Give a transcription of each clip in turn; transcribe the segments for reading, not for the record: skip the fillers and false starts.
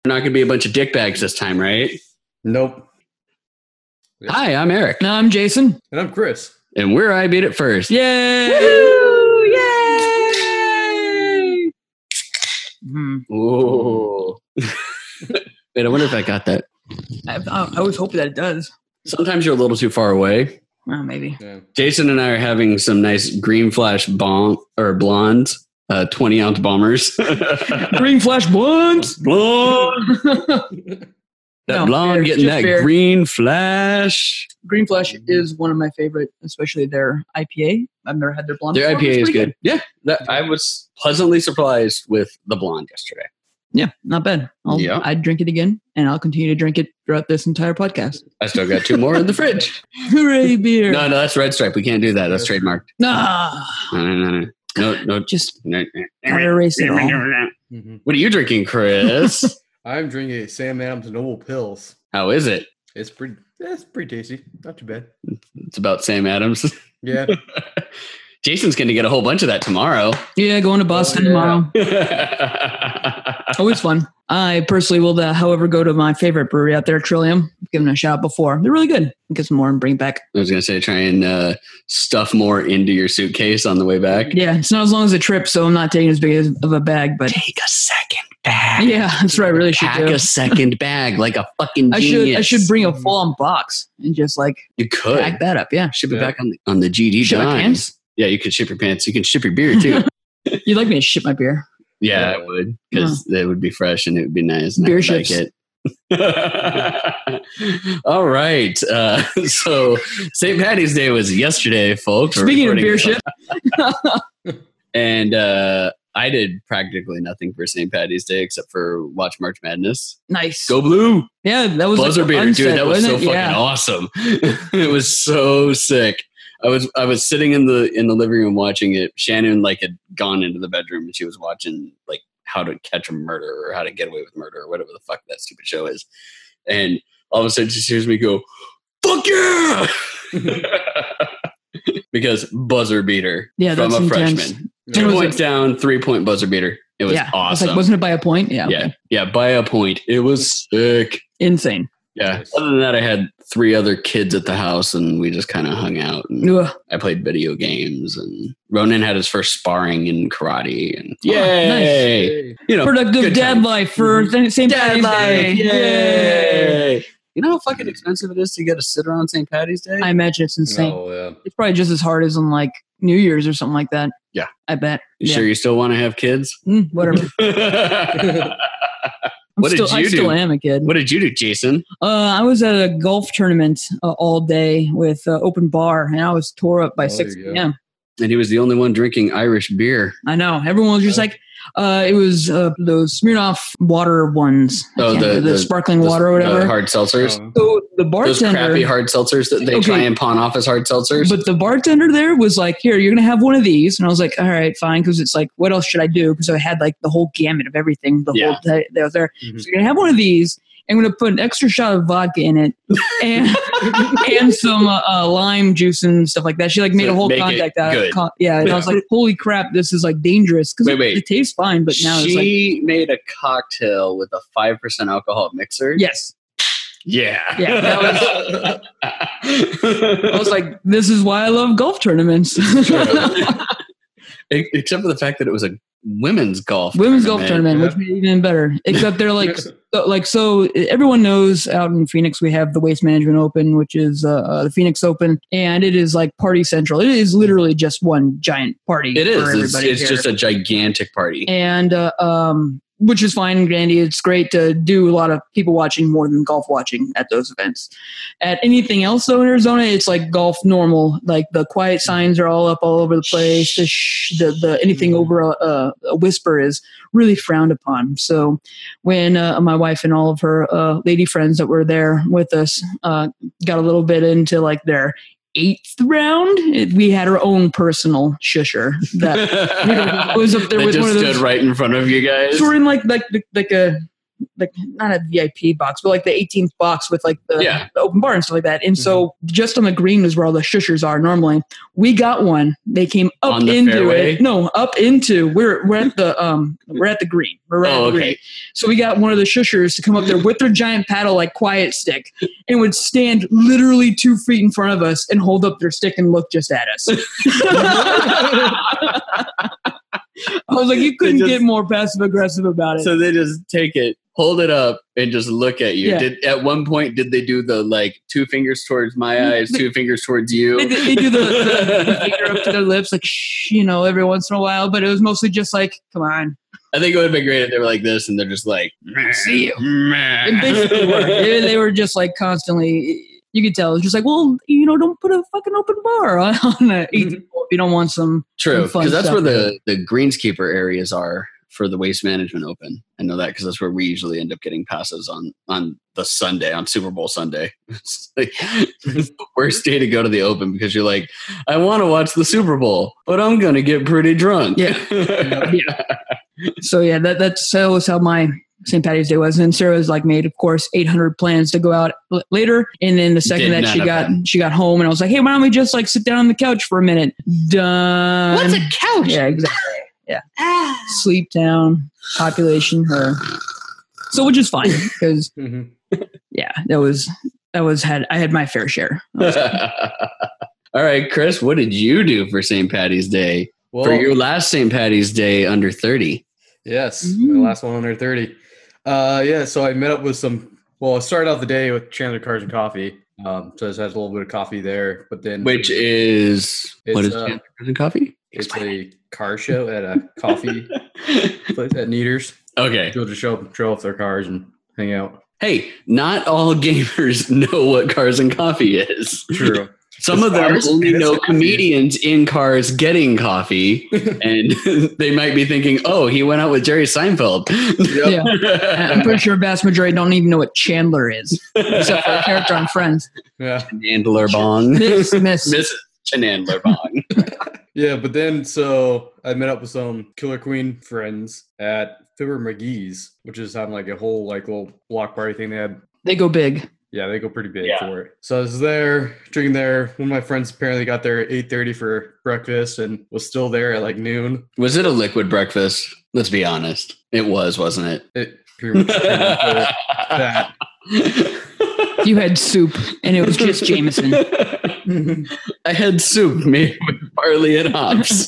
Not going to be a bunch of dick bags this time, right? Nope. Hi, I'm Eric. No, I'm Jason. And I'm Chris. And we're I Beat It First. Yay! Woo! Yay! Ooh. Wait, I wonder if I got that. I always hope that it does. Sometimes you're a little too far away. Well, maybe. Yeah. Jason and I are having some nice green flash blondes, 20-ounce bombers. Green flash blondes. Blonde. That No, blonde beer, getting just that beer. green flash. Green flash is one of my favorite, especially their IPA. I've never had their blonde. Their before, but IPA it's is pretty good. Yeah, I was pleasantly surprised with the blonde yesterday. Yeah, not bad. Yeah. I'd drink it again, and I'll continue to drink it throughout this entire podcast. I still got 2 more in the fridge. Hooray, beer! No, that's Red Stripe. We can't do that. That's trademarked. Nah, No. just No. gotta erase it all. Mhm. What are you drinking, Chris? I'm drinking a Sam Adams Noble Pills. How is it? It's pretty tasty. Not too bad. It's about Sam Adams. Yeah. Jason's going to get a whole bunch of that tomorrow. Yeah, going to Boston yeah. tomorrow. That's Always fun. I personally will, however, go to my favorite brewery out there, Trillium. I've given it a shout before. They're really good. Get some more and bring back. I was going to say, try and stuff more into your suitcase on the way back. Yeah, it's not as long as a trip, so I'm not taking as big of a bag. But Take a second bag. yeah, that's what I really should Pack do. a second bag like a fucking I genius. should bring a full-on box and just like You could. pack that up. Yeah, Ship it Yeah. back on the GD ship my dime. pants. Yeah, you could ship your pants. You can ship your beer too. You'd like me to ship my beer? Yeah, I would, because it would be fresh and it would be nice. And Beer I would like ships. it. All right. So St. Patty's Day was yesterday, folks. We're Speaking of recording beer this. ship, And I did practically nothing for St. Patty's Day except for watch March Madness. nice. Go Blue! Yeah, that was Buzzer like beater, dude. unsaid, That was so wasn't fucking it? awesome. It was so sick. I was sitting in the living room watching it. Shannon had gone into the bedroom and she was watching How to Catch a Murder or How to Get Away with Murder or whatever the fuck that stupid show is. And all of a sudden she hears me go, "Fuck yeah!" Because buzzer beater Yeah, from that's a intense. freshman. Yeah. 2 was points it? down, 3-point buzzer beater. It was Yeah, I was awesome. like, wasn't it by a point? Yeah, Yeah, okay. yeah, by a point. It was sick. Insane. Yeah. Nice. Other than that, I had 3 other kids at the house, and we just kind of hung out. And Ugh. I played video games, and Ronan had his first sparring in karate. And Oh, nice. yay! Hey. You know, Productive good dad times. life for St. Dad Patty's Day. life! Yay! You know how fucking expensive it is to get a sitter on St. Patty's Day? I imagine it's insane. Oh, yeah. It's probably just as hard as on New Year's or something like that. Yeah. I bet. You Yeah. sure you still want to have kids? Whatever. What did I you still do? am a kid. What did you do, Jason? I was at a golf tournament all day with open bar, and I was tore up by Oh, 6 there you go. p.m. And he was the only one drinking Irish beer. I know. Everyone was just like, it was those Smirnoff water ones. I Oh, can't remember, the sparkling water or The whatever. hard seltzers. Oh. So the Those bartender, crappy hard seltzers that they Okay. try and pawn off as hard seltzers. but the bartender there was like, "Here, you're gonna have one of these," and I was like, "All right, fine," because it's like, what else should I do? Because I had the whole gamut of everything. The Yeah. whole day that was there. Mhm. So you're gonna have one of these. I'm gonna put an extra shot of vodka in it, and and some lime juice and stuff like that. She made So a whole make it contact out of good. it. Yeah, and I was like, "Holy crap, this is dangerous." Because Wait. it tastes fine, but now it's like, she made a cocktail with a 5% alcohol mixer. yes. Yeah. Yeah, that I was like, this is why I love golf tournaments. Except for the fact that it was a women's golf tournament, Yeah. which made it even better. Except they're so everyone knows out in Phoenix we have the Waste Management Open, which is the Phoenix Open, and it is like party central. It is literally just one giant party. It for is. everybody It's here. just a gigantic party. And which is fine and dandy. It's great to do a lot of people watching more than golf watching at those events. At anything else though in Arizona, it's like golf normal. Like the quiet signs are all up all over the place. The anything over a whisper is really frowned upon. So when my wife and all of her lady friends that were there with us got a little bit into their 8th round, we had our own personal shusher that was up there That with just one of those. stood right in front of you guys. So we're in like a like not a VIP box, but like the 18th box with like the open bar and stuff like that. And so just on the green is where all the shushers are normally. We got one. They came up into fairway? it. No, up into. We're at the green. We're at the green. So we got one of the shushers to come up there with their giant paddle, like quiet stick, and would stand literally 2 feet in front of us and hold up their stick and look just at us. I was like, you couldn't get more passive aggressive about it. So they just take it, hold it up, and just look at you. Yeah. At one point, did they do the like 2 fingers towards my eyes, 2 fingers towards you? They do the finger up to their lips, like shh, every once in a while. But it was mostly just like, come on. I think it would have been great if they were like this, and they're just like, see you. They basically were. They were just like constantly. You could tell. It's just like, well, don't put a fucking open bar on a 18 hole if you don't want some. True, fun because that's stuff. where the greenskeeper areas are for the Waste Management Open. I know that because that's where we usually end up getting passes on the Sunday, on Super Bowl Sunday. It's the worst day to go to the Open because you're like, I want to watch the Super Bowl, but I'm going to get pretty drunk. Yeah. So yeah, that was how my St. Patty's Day was. And Sarah was like made, of course, 800 plans to go out later. And then the second that she got home, and I was like, hey, why don't we just like sit down on the couch for a minute? Done. What's a couch? Yeah, exactly. Yeah. Sleep down, population her. So which is fine because yeah, I had my fair share. All right, Chris, what did you do for St. Patty's Day? Well, for your last St. Patty's Day under 30? Yes, my last one under 30. So I met up with I started out the day with Chandler Cars and Coffee. So I just had a little bit of coffee there, but then What is Chandler Cars and Coffee? It's a car show at a coffee place at Neaters. Okay. People just show off their cars and hang out. Hey, not all gamers know what Cars and Coffee is. True. Some of them only know comedians in cars getting coffee, and they might be thinking, oh, he went out with Jerry Seinfeld. Yeah. I'm pretty sure a vast majority don't even know what Chandler is, except for a character on Friends. Yeah. Chandler Bong. Miss. Mrs. Chandler Bong. Yeah, but then so I met up with some Killer Queen friends at Fibber McGee's, which is having like a whole like little block party thing they had. They go big. Yeah, they go pretty big for it. So I was there, drinking there. One of my friends apparently got there at 8:30 for breakfast and was still there at like noon. Was it a liquid breakfast? Let's be honest. It was, wasn't it? It pretty much that. You had soup, and it was just Jameson. I had soup made with barley and hops.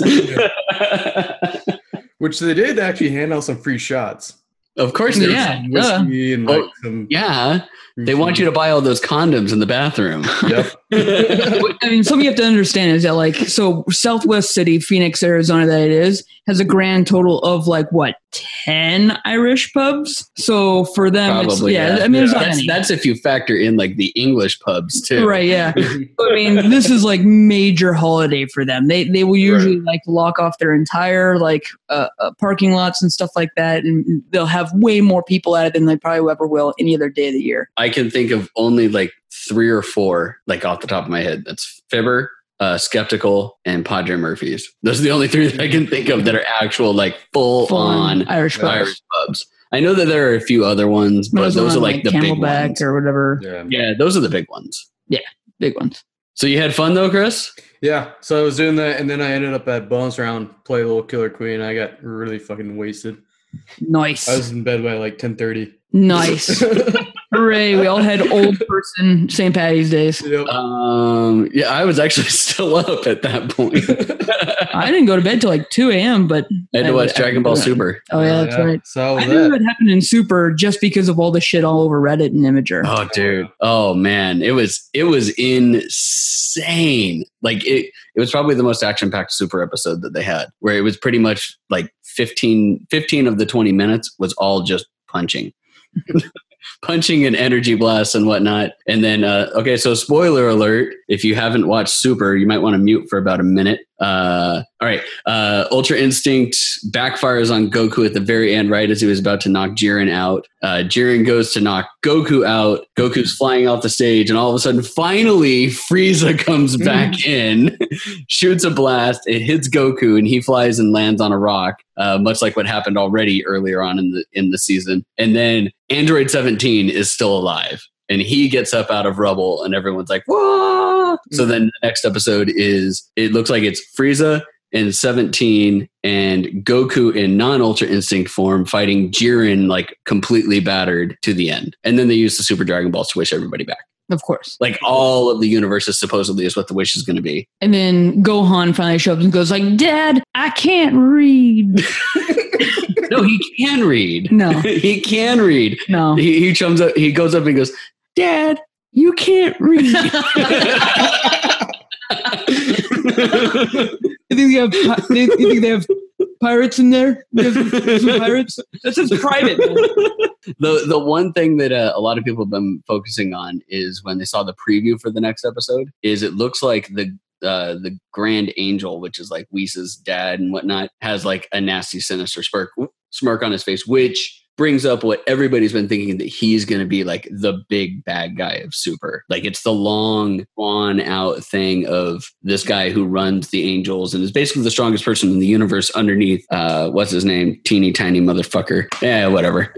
Which they did actually hand out some free shots. Of course, Yeah. Whiskey and like some. Yeah. They want you to buy all those condoms in the bathroom. Yep. I mean, something you have to understand is that, like, so Southwest City, Phoenix, Arizona, that it is, has a grand total of like what 10 Irish pubs. So for them, Probably, I mean, there's not that's, many. that's if you factor in like the English pubs too. Right, yeah. I mean, this is like major holiday for them. They will usually like lock off their entire like parking lots and stuff like that, and they'll have way more people at it than they probably ever will any other day of the year. I can think of only like 3 or 4, like off the top of my head. That's Fibber, Skeptical, and Padre Murphy's. Those are the only 3 that I can think of that are actual like full on Irish pubs. I know that there are a few other ones, but those are like the big Camelback ones. or whatever. Yeah. Those are the big ones. Yeah, big ones. So you had fun though, Chris? Yeah. So I was doing that, and then I ended up at Bonus Round, play a little Killer Queen. I got really fucking wasted. Nice. I was in bed by like 10:30. Nice. Hooray. We all had old person St. Patty's days. Yep. I was actually still up at that point. I didn't go to bed till like 2 a.m., but I had to watch Dragon Ball Super. Oh, yeah, that's right. So how was I knew that? it happened in Super just because of all the shit all over Reddit and Imager. Oh, dude. Oh, man. It was insane. Like it was probably the most action-packed Super episode that they had, where it was pretty much like 15 of the 20 minutes was all just punching. Punching and energy blasts and whatnot. And then, so spoiler alert, if you haven't watched Super, you might want to mute for about a minute All right. Ultra Instinct backfires on Goku at the very end, right as he was about to knock Jiren out. Jiren goes to knock Goku out. Goku's flying off the stage, and all of a sudden, finally, Frieza comes back in, shoots a blast. It hits Goku, and he flies and lands on a rock, much like what happened already earlier on in the season. And then Android 17 is still alive. And he gets up out of rubble, and everyone's like, whoa! So then the next episode it looks like it's Frieza and 17 and Goku in non-Ultra Instinct form fighting Jiren, like completely battered to the end. And then they use the Super Dragon Balls to wish everybody back. Of course. Like all of the universes supposedly is what the wish is going to be. And then Gohan finally shows up and goes like, Dad, I can't read. No, he can read. No. He can read. No. He comes up, he goes up and goes, Dad, you can't read. You think they have pirates in there? Some pirates? That says private. The one thing that a lot of people have been focusing on is when they saw the preview for the next episode, is it looks like the Grand Angel, which is like Whis' dad and whatnot, has like a nasty, sinister smirk on his face, which brings up what everybody's been thinking, that he's going to be like the big bad guy of Super. Like it's the long drawn out thing of this guy who runs the Angels and is basically the strongest person in the universe underneath, what's his name? Teeny tiny motherfucker. Yeah, whatever.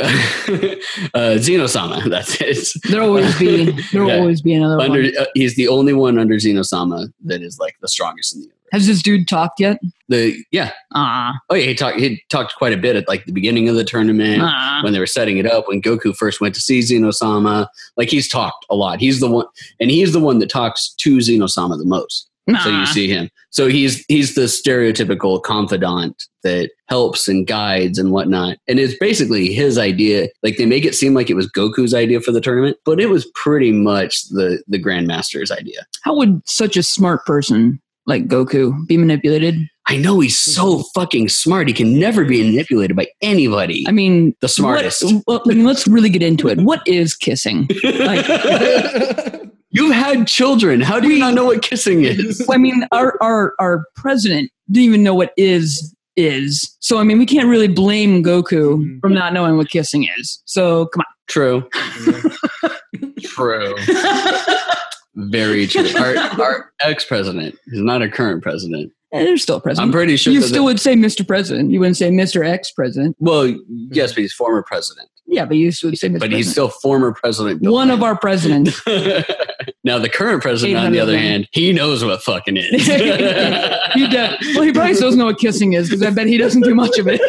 Xenosama. That's it. There'll always be another one. He's the only one under Xenosama that is like the strongest in the universe. Has this dude talked yet? Oh yeah, he talked quite a bit at like the beginning of the tournament when they were setting it up, when Goku first went to see Xenosama. Like he's talked a lot. He's the one that talks to Xenosama the most. So you see him. So he's the stereotypical confidant that helps and guides and whatnot. And it's basically his idea. Like they make it seem like it was Goku's idea for the tournament, but it was pretty much the Grandmaster's idea. How would such a smart person like Goku be manipulated? I know, he's so fucking smart. He can never be manipulated by anybody. I mean, the smartest. Let's really get into it. What is kissing? Like, you've had children. How do you not know what kissing is? I mean, our president didn't even know what is. So, I mean, we can't really blame Goku from not knowing what kissing is. So, come on. True. True. Very true. Our ex-president is not a current president. They're still president. I'm pretty sure. You still would say Mr. President. You wouldn't say Mr. Ex-President. Well, yes, but he's former president. Yeah, but you would say Mr. But he's still former president. One of our presidents. Now, the current president, on the other hand, he knows what fucking is. He probably still doesn't know what kissing is, because I bet he doesn't do much of it.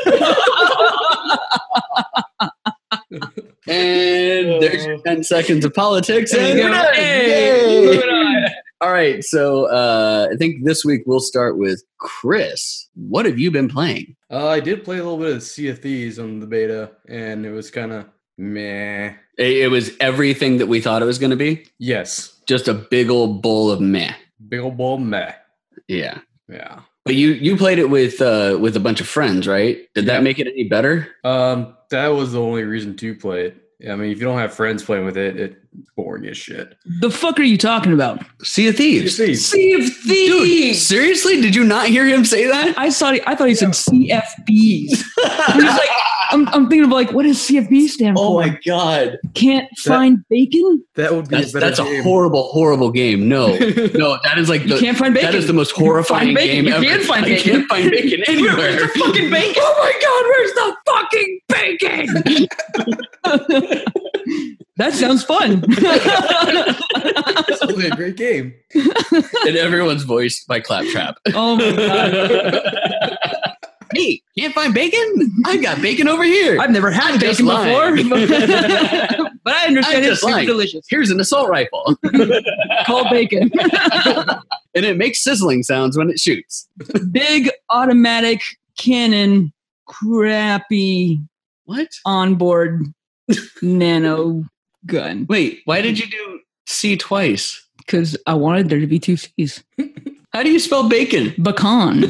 And there's your 10 seconds of politics. And we're done. Hey. All right. So I think this week we'll start with Chris. What have you been playing? I did play a little bit of Sea of Thieves on the beta, and it was kind of meh. It was everything that we thought it was going to be? Yes. Just a big old bowl of meh. Big old bowl of meh. Yeah. Yeah. But you played it with a bunch of friends, right? Did that make it any better? That was the only reason to play it. I mean, if you don't have friends playing with it, it's boring as shit. The fuck are you talking about? Sea of Thieves. Sea of Thieves. Dude, seriously? Did you not hear him say that? I thought he said CFBs. He's like, I'm thinking of like, what does CFB stand for? Oh my god! Can't find bacon. That would be that's a horrible game. No, that is like you can't find bacon. That is the most horrifying game ever. You can't find bacon. I can't find bacon anywhere. Where's the fucking bacon? Oh my god! Where's the fucking bacon? That sounds fun. It's really a great game. And everyone's voiced by Claptrap. Oh my god. Hey, can't find bacon? I got bacon over here. I've never had bacon before. But I understand it's super delicious. Here's an assault rifle. Called bacon. And it makes sizzling sounds when it shoots. Big automatic cannon, crappy onboard nano gun. Wait, why did you do C twice? Because I wanted there to be two C's. How do you spell bacon? Bacon.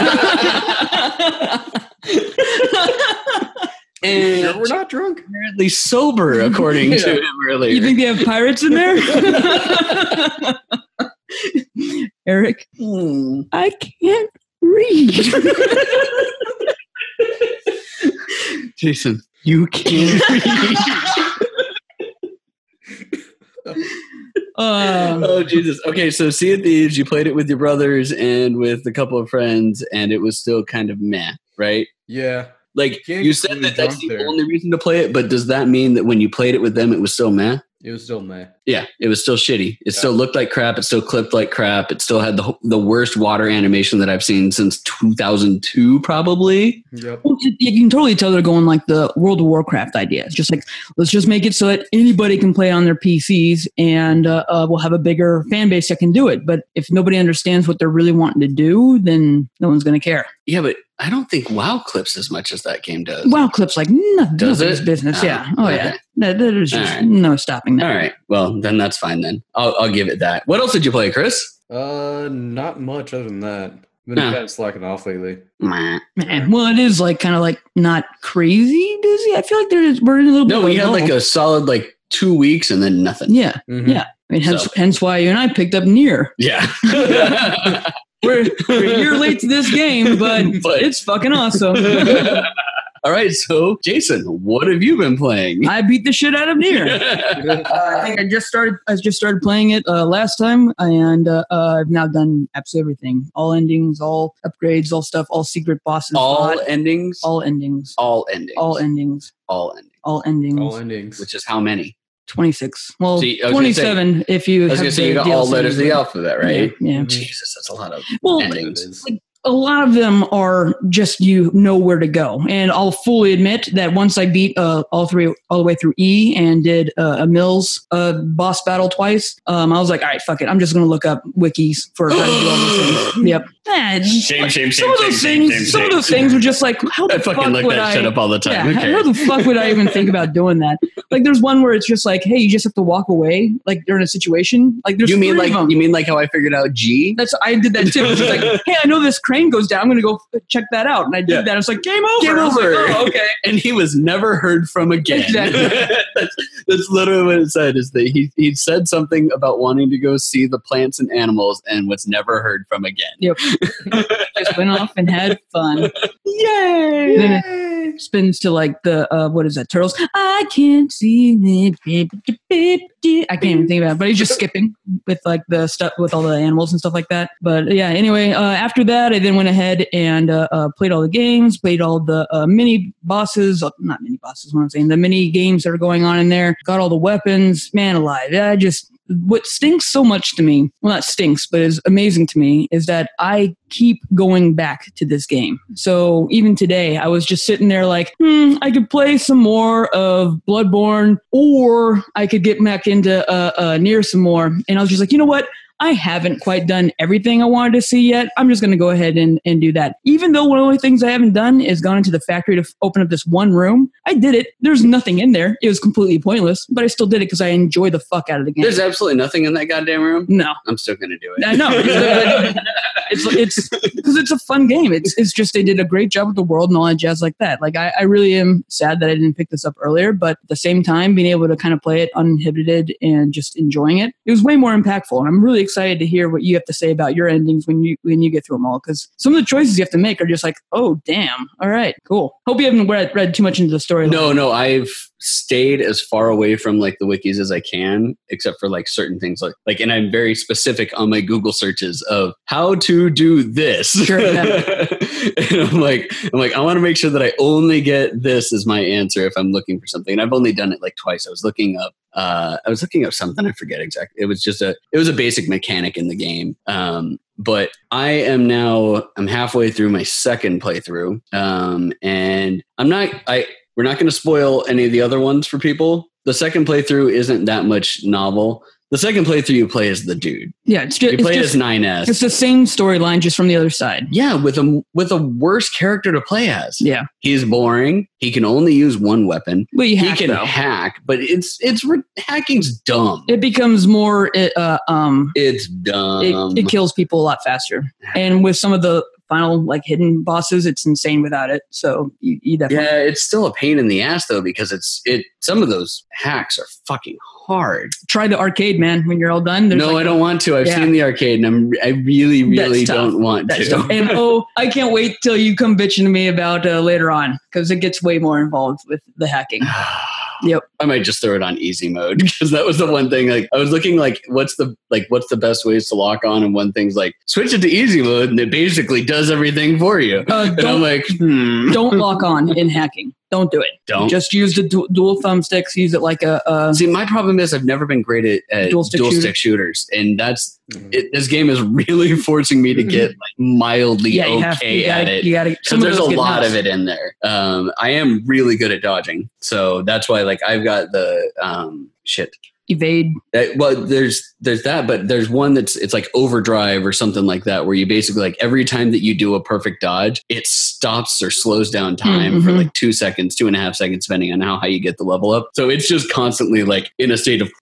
And sure we're not drunk? Apparently sober, according to him earlier. You think they have pirates in there? Eric, I can't read. Jason, you can't read. Oh Jesus. Okay, so Sea of Thieves, you played it with your brothers and with a couple of friends, and it was still kind of meh, right? Yeah. Like Can't you get said really that that's drunk the there. only reason to play it, but does that mean that when you played it with them, it was still meh? It was still meh. Yeah, it was still shitty. It Yeah. still looked like crap. It still clipped like crap. It still had the worst water animation that I've seen since 2002, probably. Yep. Well, you can totally tell they're going like the World of Warcraft idea. It's just like, let's just make it so that anybody can play it on their PCs, and we'll have a bigger fan base that can do it. But if nobody understands what they're really wanting to do, then no one's going to care. Yeah, but I don't think WoW clips as much as that game does. WoW clips like nothing. Does Nobody's it? business. Oh, Yeah. Oh okay. yeah. There's just All right. no stopping that. All right. Well, then that's fine then. I'll give it that. What else did you play, Chris? Not much other than that. Been No. kind of slacking off lately. Meh. Man, well, it is like kind of like not crazy busy. I feel like we're in a little bit. No, of we had lull. like a solid like 2 weeks and then nothing. Yeah. Mhm. Yeah. I mean, hence, So- hence why you and I picked up Nier. Yeah. We're a year late to this game, but But- it's fucking awesome. All right. So, Jason, what have you been playing? I beat the shit out of Nier. I think I just started playing it last time, and I've now done absolutely everything: all endings, all upgrades, all stuff, all secret bosses, all fought, endings. all endings, All endings. all endings, All endings. all endings. All endings. Which is how many? 26. Well, See, I was gonna say- 27 if you. I was have going to say you the got all DLC, letters of the but- alphabet, right? Yeah. yeah. Mhm. Jesus, that's a lot of Well, endings. It is. a lot of them are just you know where to go, and I'll fully admit that once I beat all the way through E and did a Mills boss battle twice, I was like, all right, fuck it, I'm just gonna look up wikis for how to do all those things. Yep. Shame, Some of those things were just like, how the I fucking fuck look would that I? shit up all the time. Yeah, Okay. how the fuck would I even think about doing that? Like, there's one where it's just like, hey, you just have to walk away, like during a situation. Like, there's You mean three like of them. you mean like how I figured out G? I did that too. It's just like, hey, I know this crane goes down. I'm going to go check that out. And I did Yeah. that. It's like, game over. Game I was like, over. oh, okay. And he was never heard from again. Exactly. that's literally what it said. Is that he said something about wanting to go see the plants and animals and was never heard from again. Yep. Just went off and had fun. Yay! And then it spins to like the, what is that, Turtles? I can't see it. I can't even think about it, but he's just skipping with like the stuff with all the animals and stuff like that. But yeah, anyway, after that, I then went ahead and played all the games, played all the mini bosses, not mini bosses, what I'm saying, the mini games that are going on in there, got all the weapons, man alive. What stinks so much to me, well, not stinks, but is amazing to me, is that I keep going back to this game. So even today, I was just sitting there like, I could play some more of Bloodborne, or I could get back into Nier some more. And I was just like, you know what? I haven't quite done everything I wanted to see yet. I'm just going to go ahead and do that. Even though one of the only things I haven't done is gone into the factory to open up this one room, I did it. There's nothing in there. It was completely pointless, but I still did it because I enjoy the fuck out of the game. There's absolutely nothing in that goddamn room. No. I'm still gonna do it. I know. It's because it's a fun game. It's just they did a great job with the world and all that jazz like that. Like I really am sad that I didn't pick this up earlier, but at the same time, being able to kind of play it uninhibited and just enjoying it, it was way more impactful. And I'm really excited to hear what you have to say about your endings when you get through them all, because some of the choices you have to make are just like, oh damn, all right, cool. Hope you haven't read too much into the story. No, I've stayed as far away from like the wikis as I can, except for like certain things like, and I'm very specific on my Google searches of how to do this. Sure, yeah. And I'm like, I want to make sure that I only get this as my answer if I'm looking for something. And I've only done it like twice. I was looking up something, I forget exactly. It was a basic mechanic in the game. But I'm halfway through my second playthrough. And we're not going to spoil any of the other ones for people. The second playthrough isn't that much novel. The second playthrough you play as the dude. Yeah, it's just You play as 9S. it's the same storyline, just from the other side. Yeah, with a worse character to play as. Yeah, He's boring. He can only use one weapon. but you He hack, can though. hack, but hacking's dumb. It becomes more It's dumb. it kills people a lot faster. And with some of the final like hidden bosses, it's insane without it. So you definitely Yeah, it's still a pain in the ass though, because some of those hacks are fucking hard. Try the arcade, man. When you're all done. No, I don't want to. I've seen the arcade, and I really don't want to. And I can't wait till you come bitching to me about later on, because it gets way more involved with the hacking. Yep. I might just throw it on easy mode, because that was the one thing. Like, I was looking like what's the best ways to lock on, and one thing's like switch it to easy mode, and it basically does everything for you. And I'm like, don't lock on in hacking. Don't do it. Don't. Just use the dual thumbsticks. Use it like a. See, my problem is I've never been great at dual stick shooters, and that's this game is really forcing me to get like mildly okay at it. Because there's a lot of it in there. I am really good at dodging, so that's why like I've got the evade. Well, there's that, but there's one it's like overdrive or something like that, where you basically like every time that you do a perfect dodge, it stops or slows down time for like 2 seconds, 2.5 seconds, depending on how high you get the level up. So it's just constantly like in a state of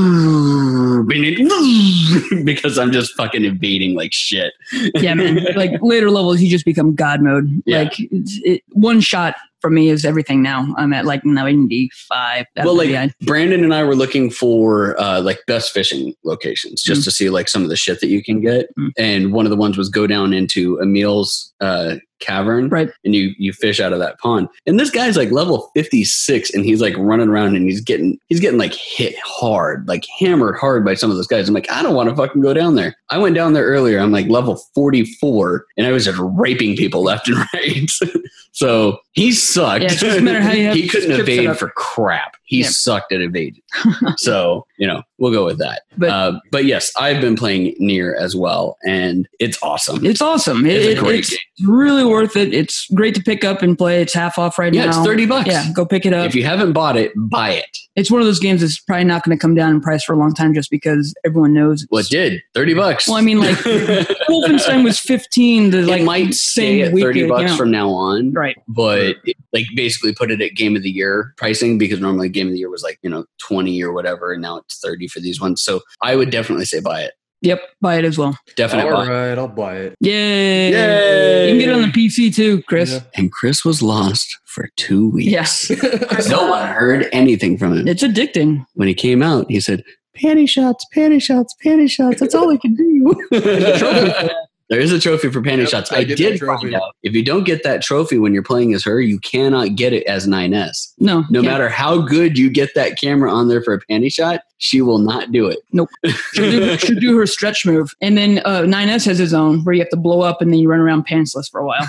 because I'm just fucking evading like shit. Yeah, man. Like later levels, you just become God mode. Yeah. Like one shot for me is everything now. I'm at like 95. Well, like Brandon and I were looking for like best fishing locations just to see like some of the shit that you can get. And one of the ones was go down into Emil's cavern, right? And you fish out of that pond. And this guy's like level 56, and he's like running around, and he's getting like hit hard, like hammered hard by some of those guys. I'm like, I don't want to fucking go down there. I went down there earlier. I'm like level 44, and I was just raping people left and right. So he sucked. Yeah, it doesn't matter how you have he couldn't evade for crap. He sucked at evading. So, we'll go with that. But yes, I've been playing Nier as well, and it's awesome. It's awesome. It's a great game. Really worth it. It's great to pick up and play. It's half off right now. Yeah, it's $30. Yeah, go pick it up. If you haven't bought it, buy it. It's one of those games that's probably not going to come down in price for a long time, just because everyone knows. Well, it did. $30. Well, I mean, like Wolfenstein was 15. It might stay at $30 from now on, right? But like basically put it at Game of the Year pricing, because normally Game of the Year was like 20 or whatever, and now it's 30 for these ones. So I would definitely say buy it. Yep, buy it as well. Definitely. All right, I'll buy it. Yay! Yay! You can get it on the PC too, Chris. Yeah. And Chris was lost for 2 weeks. Yes. No one heard anything from him. It's addicting. When he came out, he said, "Panty shots, panty shots, panty shots. That's all I can do." There is a trophy for panty shots. I did find out, if you don't get that trophy when you're playing as her, you cannot get it as 9S. No matter how good you get that camera on there for a panty shot, she will not do it. Nope. She'll do her stretch move. And then 9S has his own, where you have to blow up and then you run around pantsless for a while.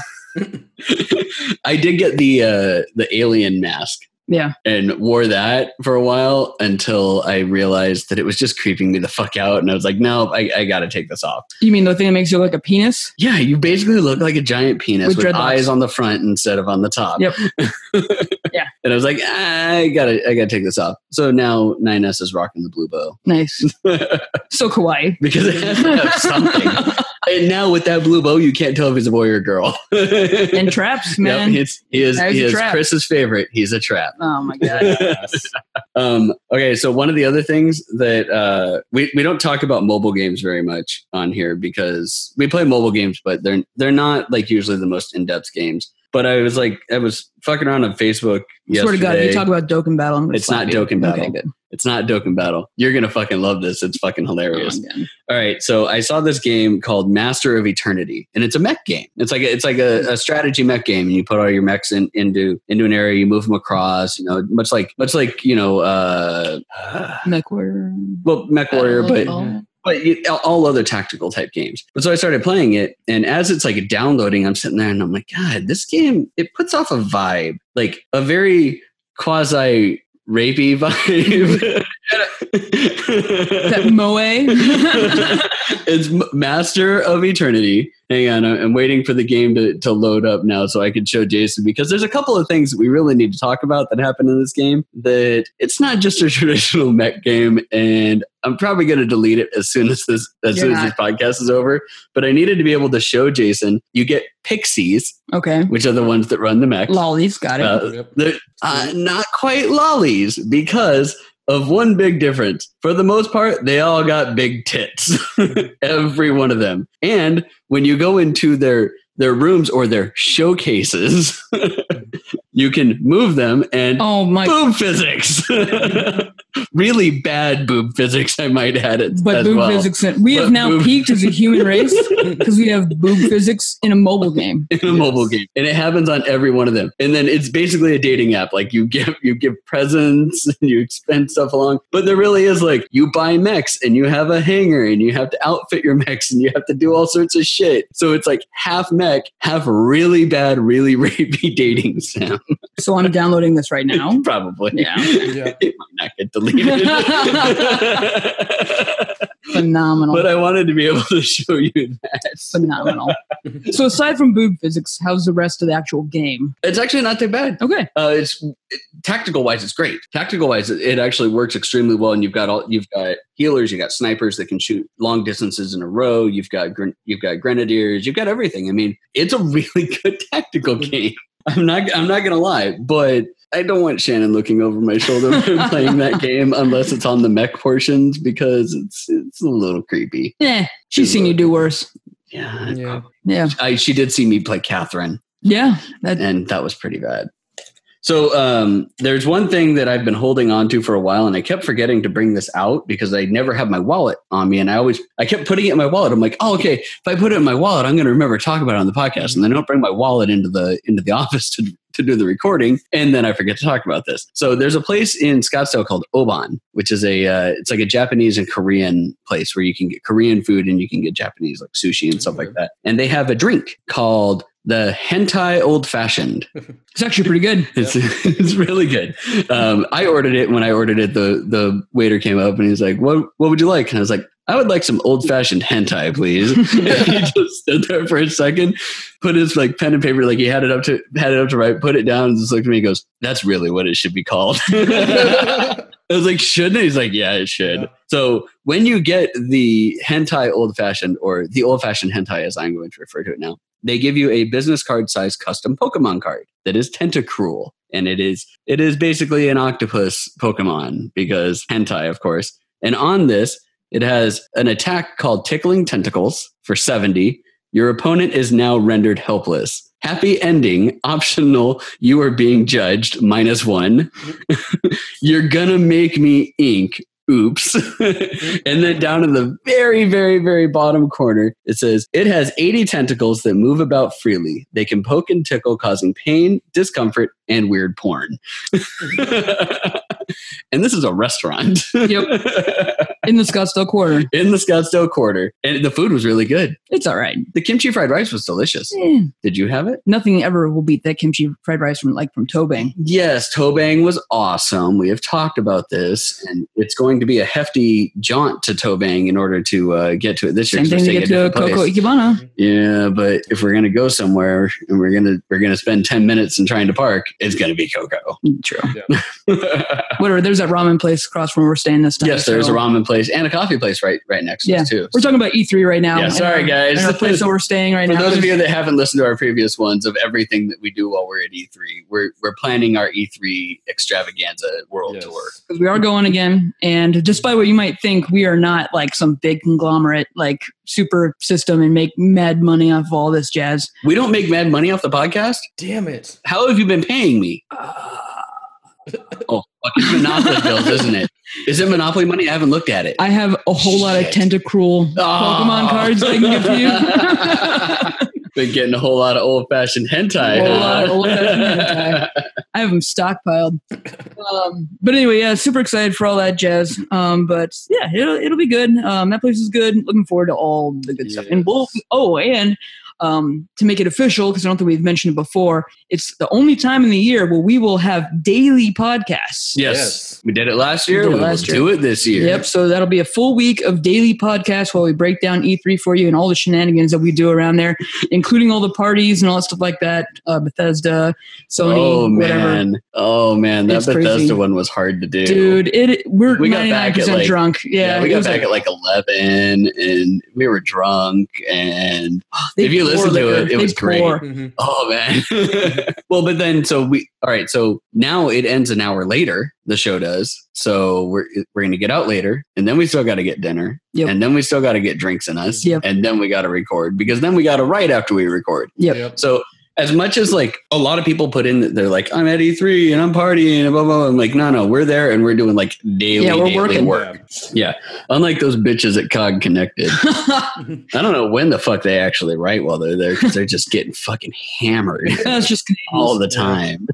I did get the alien mask. Yeah. And wore that for a while until I realized that it was just creeping me the fuck out. And I was like, no, I got to take this off. You mean the thing that makes you look like a penis? Yeah, you basically look like a giant penis with eyes on the front instead of on the top. Yep. Yeah. And I was like, I gotta take this off. So now 9S is rocking the blue bow. Nice. So kawaii. Because it has to have something. And now with that blue bow, you can't tell if he's a boy or a girl. And traps, man. Yep, he is Chris's favorite. He's a trap. Oh my god. Okay, so one of the other things that we don't talk about mobile games very much on here, because we play mobile games, but they're not like usually the most in-depth games. But I was fucking around on Facebook yesterday. Swear to God, if you talk about Dokkan Battle, it's not Dokkan Battle. Okay, good. It's not Dokkan Battle. You're gonna fucking love this. It's fucking hilarious. All right, so I saw this game called Master of Eternity, and it's a mech game. It's like a strategy mech game, and you put all your mechs into an area, you move them across. Much like Mech Warrior. Well, Mech Warrior, but all other tactical type games. But so I started playing it, and as it's like downloading, I'm sitting there and I'm like, God, this game, it puts off a vibe, like a very quasi rapey vibe. That moe. It's Master of Eternity. Hang on, I'm waiting for the game to load up now so I can show Jason, because there's a couple of things that we really need to talk about that happen in this game. That it's not just a traditional mech game, and I'm probably going to delete it as soon as this podcast is over. But I needed to be able to show Jason. You get pixies, okay, which are the ones that run the mech. Lollies, got it. They're not quite lollies, because of one big difference. For the most part, they all got big tits. Every one of them. And when you go into their rooms or their showcases, You can move them and Oh my! boob physics. Really bad boob physics, I might add it. But as boob well. physics, we have now peaked as a human race because we have boob physics in a mobile game. In a mobile game, and it happens on every one of them. And then it's basically a dating app. Like you give presents and you spend stuff along, but there really is like you buy mechs and you have a hanger and you have to outfit your mechs and you have to do all sorts of shit. So it's like half mech, half really bad, really rapey dating sim. So I'm downloading this right now. Probably. Yeah. It might not get deleted. Phenomenal. But I wanted to be able to show you that. Phenomenal. So aside from boob physics, how's the rest of the actual game? It's actually not too bad. Okay. Tactical wise, it's great. Tactical wise, it actually works extremely well. And you've got healers, you got snipers that can shoot long distances in a row. You've got grenadiers. You've got everything. I mean, it's a really good tactical game. I'm not gonna lie, but I don't want Shannon looking over my shoulder when playing that game unless it's on the mech portions because it's a little creepy. Yeah, she's seen you do worse. Yeah. She did see me play Catherine. Yeah, and that was pretty bad. So there's one thing that I've been holding on to for a while, and I kept forgetting to bring this out because I never have my wallet on me, and I kept putting it in my wallet. I'm like, oh, okay, if I put it in my wallet, I'm going to remember to talk about it on the podcast, and then I don't bring my wallet into the office to do the recording, and then I forget to talk about this. So there's a place in Scottsdale called Oban, which is it's like a Japanese and Korean place where you can get Korean food and you can get Japanese like sushi and stuff like that. And they have a drink called the Hentai Old Fashioned. It's actually pretty good. It's really good. I ordered it. When I ordered it, the waiter came up and he's like, "What would you like?" And I was like, "I would like some old fashioned hentai, please." And he just stood there for a second, put his like pen and paper, like he had it up to write, put it down, and just looked at me and goes, "That's really what it should be called." I was like, "Shouldn't it?" He's like, "Yeah, it should." Yeah. So when you get the hentai old fashioned, or the old fashioned hentai as I'm going to refer to it now, they give you a business card size custom Pokemon card that is Tentacruel. And it is basically an octopus Pokemon because hentai, of course. And on this, it has an attack called Tickling Tentacles for 70. Your opponent is now rendered helpless. Happy ending, optional, you are being judged, -1. You're gonna make me ink. Oops. And then down in the very, very, very bottom corner, it says, it has 80 tentacles that move about freely. They can poke and tickle, causing pain, discomfort, and weird porn. And this is a restaurant. Yep. In the Scottsdale Quarter. In the Scottsdale Quarter. And the food was really good. It's all right. The kimchi fried rice was delicious. Did you have it? Nothing ever will beat that kimchi fried rice from Tobang. Yes, Tobang was awesome. We have talked about this, and it's going to be a hefty jaunt to Tobang in order to get to it this year. Same thing to get to Coco Ikebana. Yeah, but if we're going to go somewhere and we're gonna spend 10 minutes in trying to park, it's going to be Coco. True. Yeah. Whatever. There's that ramen place across from where we're staying this time. Yes, there's a ramen place and a coffee place right next to us too. We're talking about E3 right now. Yeah, sorry guys. The place that we're staying right now. For those of you that haven't listened to our previous ones of everything that we do while we're at E3, we're planning our E3 extravaganza world tour. Because we are going again, and despite what you might think, we are not like some big conglomerate like super system and make mad money off all this jazz. We don't make mad money off the podcast? Damn it. How have you been paying me? Oh, fucking Monopoly bills, isn't it? Is it Monopoly money? I haven't looked at it. I have a whole lot of Tentacruel Pokemon cards I can give to you. Been getting a whole lot of old-fashioned hentai. I have them stockpiled. But anyway, yeah, super excited for all that jazz. But yeah, it'll be good. That place is good. Looking forward to all the good stuff. And to make it official, because I don't think we've mentioned it before, it's the only time in the year where we will have daily podcasts. Yes. We did it last year. We will do it this year. Yep. So that'll be a full week of daily podcasts while we break down E3 for you and all the shenanigans that we do around there, including all the parties and all that stuff like that. Bethesda, Sony, whatever. Oh man, that Bethesda crazy. One was hard to do. Dude, we're 99% drunk. Yeah, we got back at like 11 and we were drunk, and if you listen to it, it was great. Mm-hmm. Oh man. Well, but then so now it ends an hour later, the show does. So we're going to get out later, and then we still got to get dinner. Yep. And then we still got to get drinks in us. Yep. And then we got to record, because then we got to write after we record. Yep. So as much as like a lot of people put in that they're like, I'm at E3 and I'm partying and blah, blah, blah. I'm like, no, we're there and we're doing like daily work. Yeah. Unlike those bitches at COG Connected. I don't know when the fuck they actually write while they're there because they're just getting fucking hammered. That's just all the time.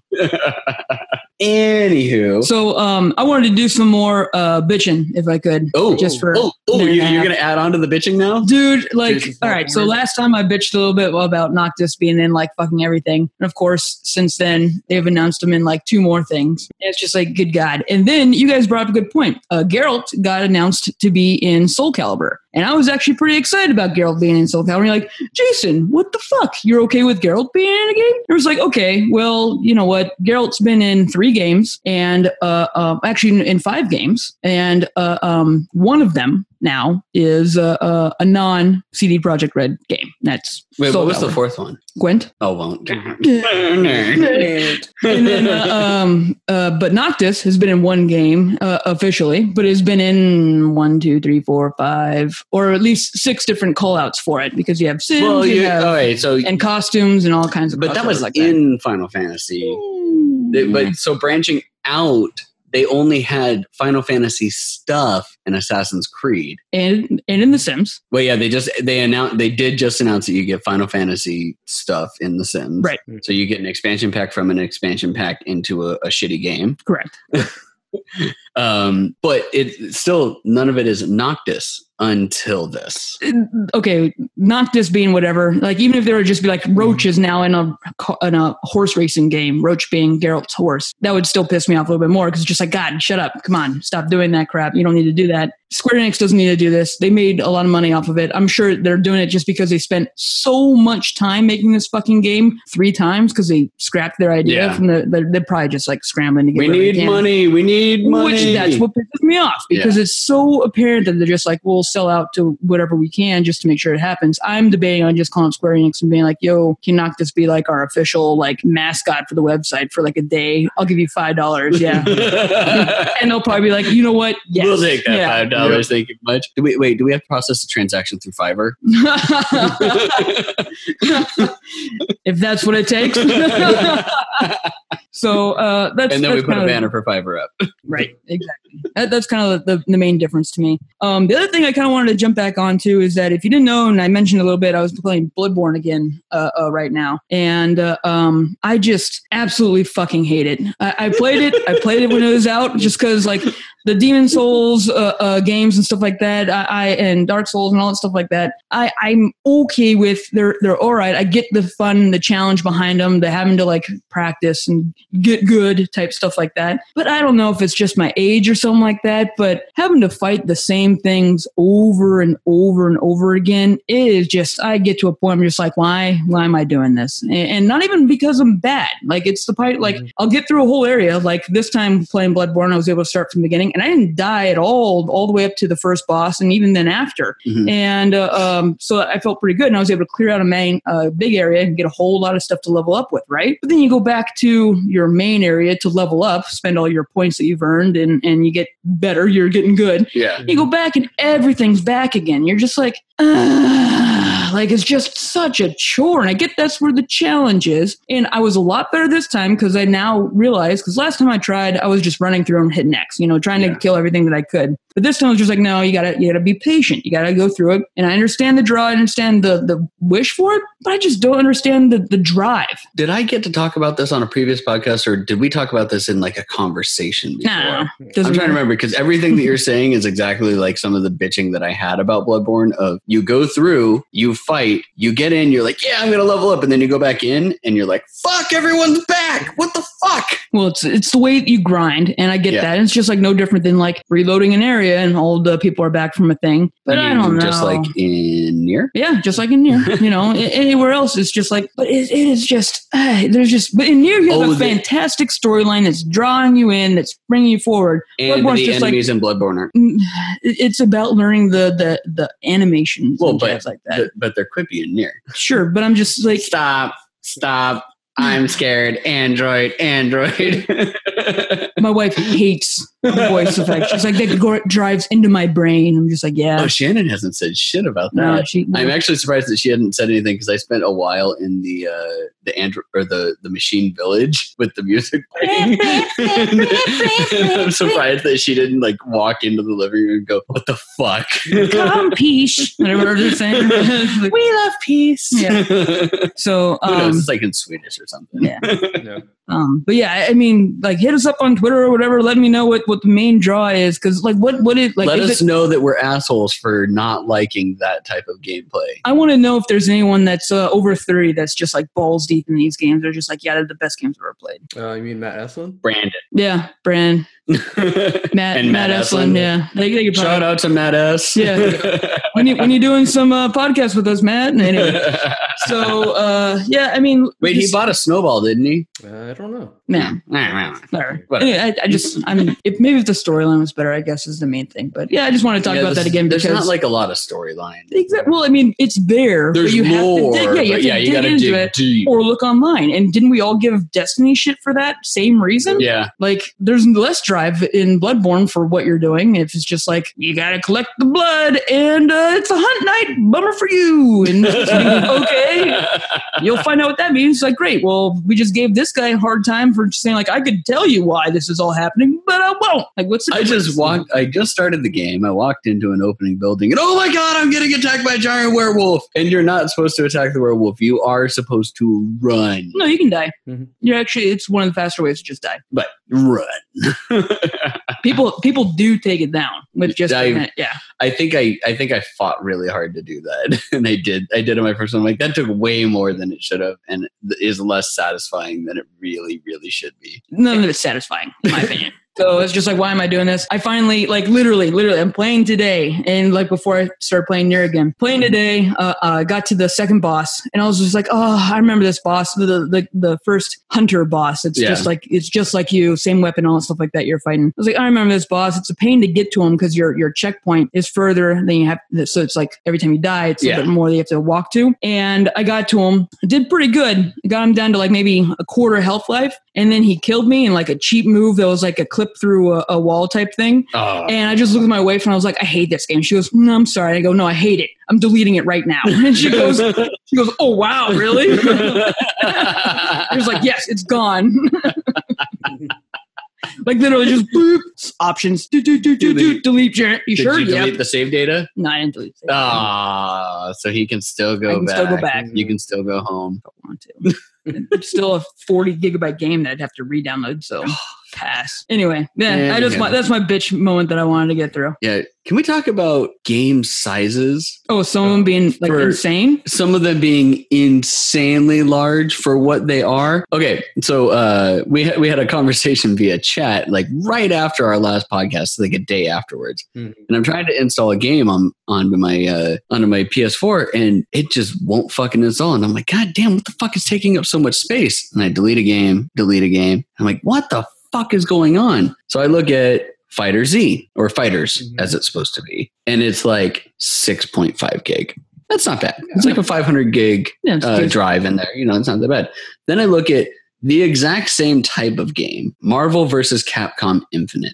Anywho. So I wanted to do some more bitching if I could. Just for you're gonna add on to the bitching now? Dude, like, all right, so last time I bitched a little bit about Noctis being in like fucking everything. And of course, since then they've announced him in like 2 more things. And it's just like, good God. And then you guys brought up a good point. Geralt got announced to be in Soul Calibur. And I was actually pretty excited about Geralt being in Soul Calibur. You're like, Jason, what the fuck? You're okay with Geralt being in a game? It was like, okay, well, you know what? Geralt's been in 3 games and actually in 5 games. And one of them now is a non-CD Projekt Red game. That's Wait, Soul what was Calibur. the 4th one? Gwent. Oh, well. And then, but Noctis has been in 1 game officially, but has been in 1, 2, 3, 4, 5, or at least 6 different callouts for it because you have Sims, and costumes and all kinds of. But that was like in Final Fantasy. But so branching out, they only had Final Fantasy stuff in Assassin's Creed and in The Sims. Well, yeah, they did just announce that you get Final Fantasy stuff in The Sims, right? So you get an expansion pack from an expansion pack into a shitty game, correct? But it still none of it is Noctis until this. Okay, Noctis being whatever. Like even if there would just be like Roach is now in a horse racing game, Roach being Geralt's horse, that would still piss me off a little bit more because it's just like, God, shut up, come on, stop doing that crap. You don't need to do that. Square Enix doesn't need to do this. They made a lot of money off of it. I'm sure they're doing it just because they spent so much time making this fucking game 3 times because they scrapped their idea from they're probably just like scrambling to get. We need money. Which that's what pisses me off because it's so apparent that they're just like, we'll sell out to whatever we can just to make sure it happens. I'm debating on just calling Square Enix and being like, yo, can Noctis be like our official like mascot for the website for like a day? I'll give you $5. Yeah. And they'll probably be like, you know what? Yes. We'll take that $5. Thank you much. Do we have to process the transaction through Fiverr? If that's what it takes. So that's and then that's we put a kinda, banner for Fiverr up. Right, exactly. That's kind of the main difference to me. The other thing I kind of wanted to jump back onto is that if you didn't know, and I mentioned a little bit, I was playing Bloodborne again right now, and I just absolutely fucking hate it. I played it. I played it when it was out, just because like the Demon Souls games and stuff like that, and Dark Souls and all that stuff like that, I'm okay with. They're all right. I get the fun, the challenge behind them, the having to like practice and get good type stuff like that. But I don't know if it's just my age or something like that. But having to fight the same things over and over and over again, it is just. I get to a point where I'm just like, why am I doing this? And not even because I'm bad. Like it's the part. Like I'll get through a whole area. Like this time playing Bloodborne, I was able to start from the beginning. And I didn't die at all the way up to the first boss, and even then after. Mm-hmm. And so I felt pretty good, and I was able to clear out a big area and get a whole lot of stuff to level up with, right? But then you go back to your main area to level up, spend all your points that you've earned, and you get better, you're getting good. Yeah. You go back and everything's back again. You're just like, like it's just such a chore. And I get that's where the challenge is. And I was a lot better this time because I now realize, because last time I tried, I was just running through and hitting X, trying to kill everything that I could. But this time I was just like, no, you gotta be patient. You gotta go through it. And I understand the draw, I understand the wish for it, but I just don't understand the drive. Did I get to talk about this on a previous podcast, or did we talk about this in like a conversation before? No. I'm trying to remember, because everything that you're saying is exactly like some of the bitching that I had about Bloodborne of you go through, you fight, you get in, you're like, yeah, I'm gonna level up, and then you go back in and you're like, fuck, everyone's back. What the fuck? Well, it's the way that you grind, and I get that. And it's just like no different than like reloading an area and all the people are back from a thing. But I don't know. Just like in Nier? Yeah, just like in Nier. Anywhere else it's just like, but it is just, there's just, but in Nier you have a fantastic storyline that's drawing you in, that's bringing you forward. And Bloodborne's the just enemies in Bloodborne are. It's about learning the animations and jazz like that. But they're quippy in Nier. Sure, but I'm just like. Stop. I'm scared. Android. My wife hates the voice effect. She's like, that drives into my brain. I'm just like, yeah. Oh, Shannon hasn't said shit about that. No, I'm actually surprised that she hadn't said anything, because I spent a while in the the Android or the machine village with the music playing. I'm surprised that she didn't like walk into the living room and go, "What the fuck?" Come peace. Whatever they're saying. Like, We love peace. Yeah. So Who knows? It's like in Swedish or something. Yeah. Yeah. But yeah, I mean, like, hit us up on Twitter or whatever. Let me know what the main draw is, because like, what is like? Let is us it, know that we're assholes for not liking that type of gameplay. I want to know if there's anyone that's over 30 that's just like balls deep in these games. They're just like, yeah, they're the best games I've ever played. You mean Matt Eslin? Brandon. Yeah, Brand, Matt, And Matt Eslin. Yeah, they could Shout out to Matt S. Yeah. when you doing some podcasts with us, Matt. Anyway, so yeah, I mean, Wait, he bought a snowball, didn't he? I don't know. man. Whatever. Anyway, I mean, maybe if the storyline was better, I guess is the main thing. But yeah, I just want to talk about that again There's because not like a lot of storyline. well, I mean, it's there. There's but you lore. have to, You gotta into dig it deep. or look online. And didn't we all give Destiny shit for that same reason? Yeah. Like, there's less drive in Bloodborne for what you're doing. If it's just like, you gotta collect the blood and it's a hunt night, bummer for you. And it's like, okay, you'll find out what that means. Like, great. Well, we just gave this guy a hard time for saying, like, I could tell you why this is all happening, but I won't. Like, what's the difference? I just started the game. I walked into an opening building and oh my God, I'm getting attacked by a giant werewolf. And you're not supposed to attack the werewolf. You are supposed to run. No, you can die. Mhm. You're actually, it's one of the faster ways to just die. But run. People do take it down with just a minute. Yeah. I think I fought really hard to do that. And I did on my first one. Like that took way more than it should have and is less satisfying than it really, really should be. None of it's satisfying, in my opinion. So it's just like, why am I doing this? I finally, like, literally, I'm playing today. And like before I start playing Nier again, playing today, got to the second boss, and I was just like, oh, I remember this boss, the first hunter boss. It's just like you, same weapon, all that stuff like that you're fighting. I was like, I remember this boss. It's a pain to get to him because your checkpoint is further than you have. So it's like every time you die, it's a bit more that you have to walk to. And I got to him, did pretty good. Got him down to like maybe a quarter health life. And then he killed me in like a cheap move that was like a clip through a wall type thing. And I just looked at my wife and I was like, I hate this game. She goes, no, I'm sorry. I go, no, I hate it. I'm deleting it right now. And she goes, oh, wow, really? He was like, yes, it's gone. Like literally just boop, options, delete. You sure? Did you delete the save data? No, I didn't delete it. So he can still go back. Still go back. You can still go home. I want to. It's still a 40 gigabyte game that I'd have to re-download. So pass. Anyway, that's my bitch moment that I wanted to get through. Yeah. Can we talk about game sizes? Oh, some of them being like insane? Some of them being insanely large for what they are. Okay, so we had a conversation via chat like right after our last podcast, like a day afterwards. Mm-hmm. And I'm trying to install a game onto my PS4 and it just won't fucking install. And I'm like, God damn, what the fuck is taking up so much space? And I delete a game. I'm like, what the fuck is going on? So I look at Fighter Z or Fighters as it's supposed to be. And it's like 6.5 gig. That's not bad. It's like a 500 gig drive in there. It's not that bad. Then I look at the exact same type of game, Marvel versus Capcom Infinite,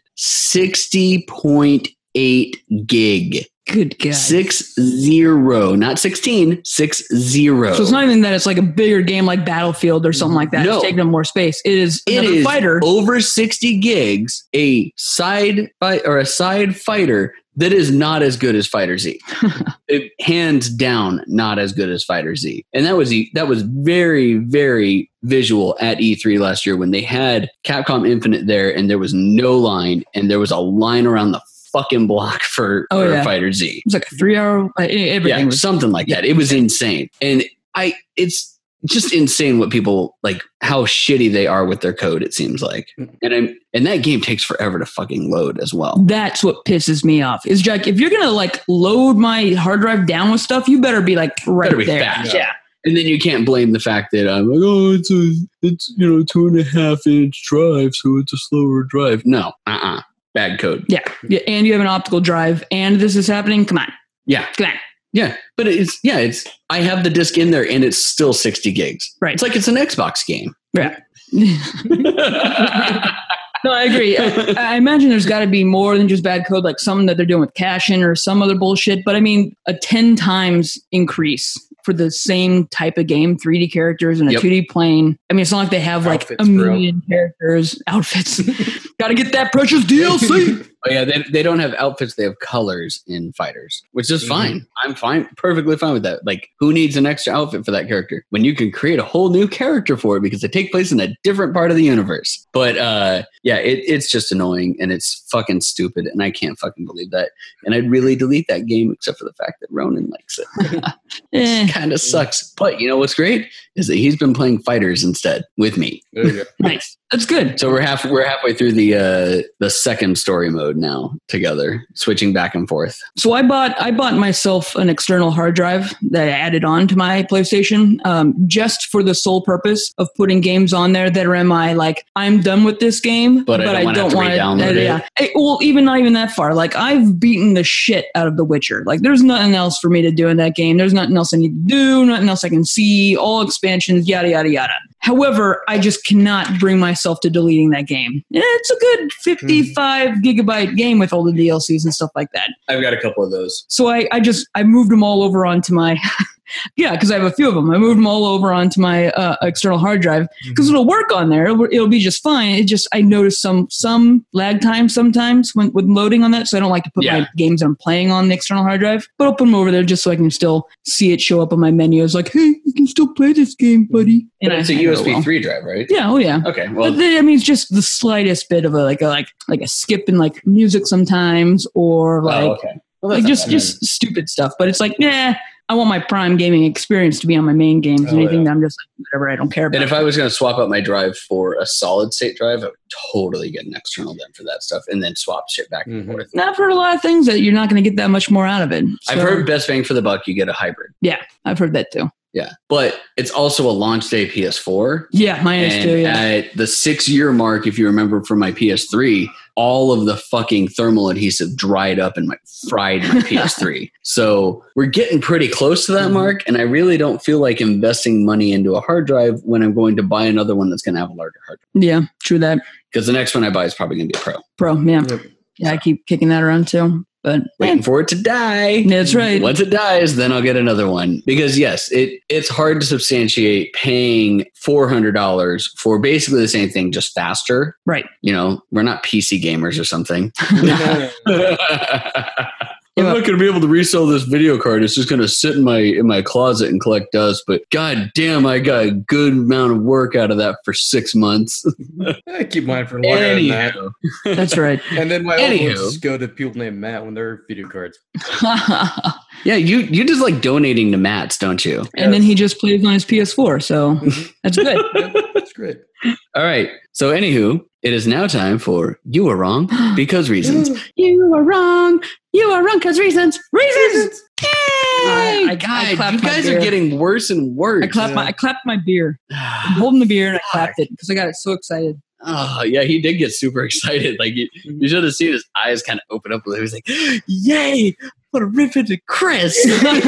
60.8 gig. Good God. 60, not 16, 60. So it's not even that it's like a bigger game like Battlefield or something like that. No. It's taking up more space. It is fighter. Over 60 gigs, a side fighter that is not as good as Fighter Z. It, hands down, not as good as Fighter Z. And that was very, very visual at E3 last year when they had Capcom Infinite there and there was no line and there was a line around the fucking block for Fighter Z. It was like a 3 hour, everything was something like that. It was insane. And it's just insane what people like, how shitty they are with their code, it seems like. And that game takes forever to fucking load as well. That's what pisses me off. Is Jack, if you're gonna like load my hard drive down with stuff, you better be like there. Fast. Yeah. And then you can't blame the fact that I'm like, oh, it's 2.5 inch drive, so it's a slower drive. No, bad code. Yeah, and you have an optical drive, and this is happening. Come on. Yeah. But it's I have the disc in there, and it's still 60 gigs. Right. It's like it's an Xbox game. Yeah. No, I agree. I imagine there's got to be more than just bad code, like something that they're doing with cache-in or some other bullshit. But I mean, a 10 times increase for the same type of game, 3D characters in a 2D plane. I mean, it's not like they have like Outfits, a million characters, outfits. Got to get that precious DLC. Oh yeah, they don't have outfits; they have colors in fighters, which is fine. I'm fine, perfectly fine with that. Like, who needs an extra outfit for that character when you can create a whole new character for it because they take place in a different part of the universe? But it's just annoying and it's fucking stupid, and I can't fucking believe that. And I'd really delete that game except for the fact that Ronan likes it. It kind of sucks. But you know what's great is that he's been playing fighters instead with me. There you go. Nice. That's good. So we're halfway through the second story mode now together, switching back and forth. So I bought myself an external hard drive that I added on to my PlayStation, just for the sole purpose of putting games on there that are in my like I'm done with this game, but I don't want to download it. Yeah. Well, not even that far. Like I've beaten the shit out of The Witcher. Like there's nothing else for me to do in that game. There's nothing else I need to do. Nothing else I can see. All expansions, yada yada yada. However, I just cannot bring myself to deleting that game. It's a good 55 gigabyte game with all the DLCs and stuff like that. I've got a couple of those. So I moved them all over onto my yeah, because I have a few of them. I moved them all over onto my external hard drive because it'll work on there. It'll be just fine. It just I notice some lag time sometimes when loading on that, so I don't like to put my games I'm playing on the external hard drive. But I'll put them over there just so I can still see it show up on my menu. It's like, hey, you can still play this game, buddy. And it's a USB 3 drive, right? Yeah. Oh yeah. Okay. Well, but I mean, it's just the slightest bit of a like a skip in like music sometimes, or like well, like just stupid stuff. But it's like, I want my prime gaming experience to be on my main games. Anything that I'm just like, whatever, I don't care about. And if I was going to swap out my drive for a solid state drive, I would totally get an external then for that stuff and then swap shit back and forth. Now, I've heard a lot of things that you're not going to get that much more out of it. So, I've heard best bang for the buck, you get a hybrid. Yeah, I've heard that too. Yeah, but it's also a launch day PS4. Yeah, mine is too. Yeah. At the 6-year mark, if you remember from my PS3, all of the fucking thermal adhesive dried up and fried my PS3. So we're getting pretty close to that mark, and I really don't feel like investing money into a hard drive when I'm going to buy another one that's going to have a larger hard drive. Yeah, true that. Because the next one I buy is probably going to be a Pro. Pro, yeah. Yep. Yeah, I keep kicking that around too. But waiting for it to die. That's right. Once it dies, then I'll get another one. Because yes, it's hard to substantiate paying $400 for basically the same thing, just faster. Right. You know, we're not PC gamers or something. I'm not going to be able to resell this video card. It's just going to sit in my closet and collect dust. But god damn, I got a good amount of work out of that for 6 months. I keep mine for longer than that. That's right. And then my old ones go to people named Matt when they're video cards. Yeah, you just like donating to Matt's, don't you? And then he just plays on his PS4, so that's good. That's great. All right. So anywho, it is now time for You Were Wrong Because Reasons. You were wrong. You were wrong because reasons. Reasons! Yay! You guys are getting worse and worse. I clapped my beer. I'm holding the beer and I clapped it because I got so excited. Oh, yeah, he did get super excited. Like, you should have seen his eyes kind of open up. He was like, yay, what a rip into Chris.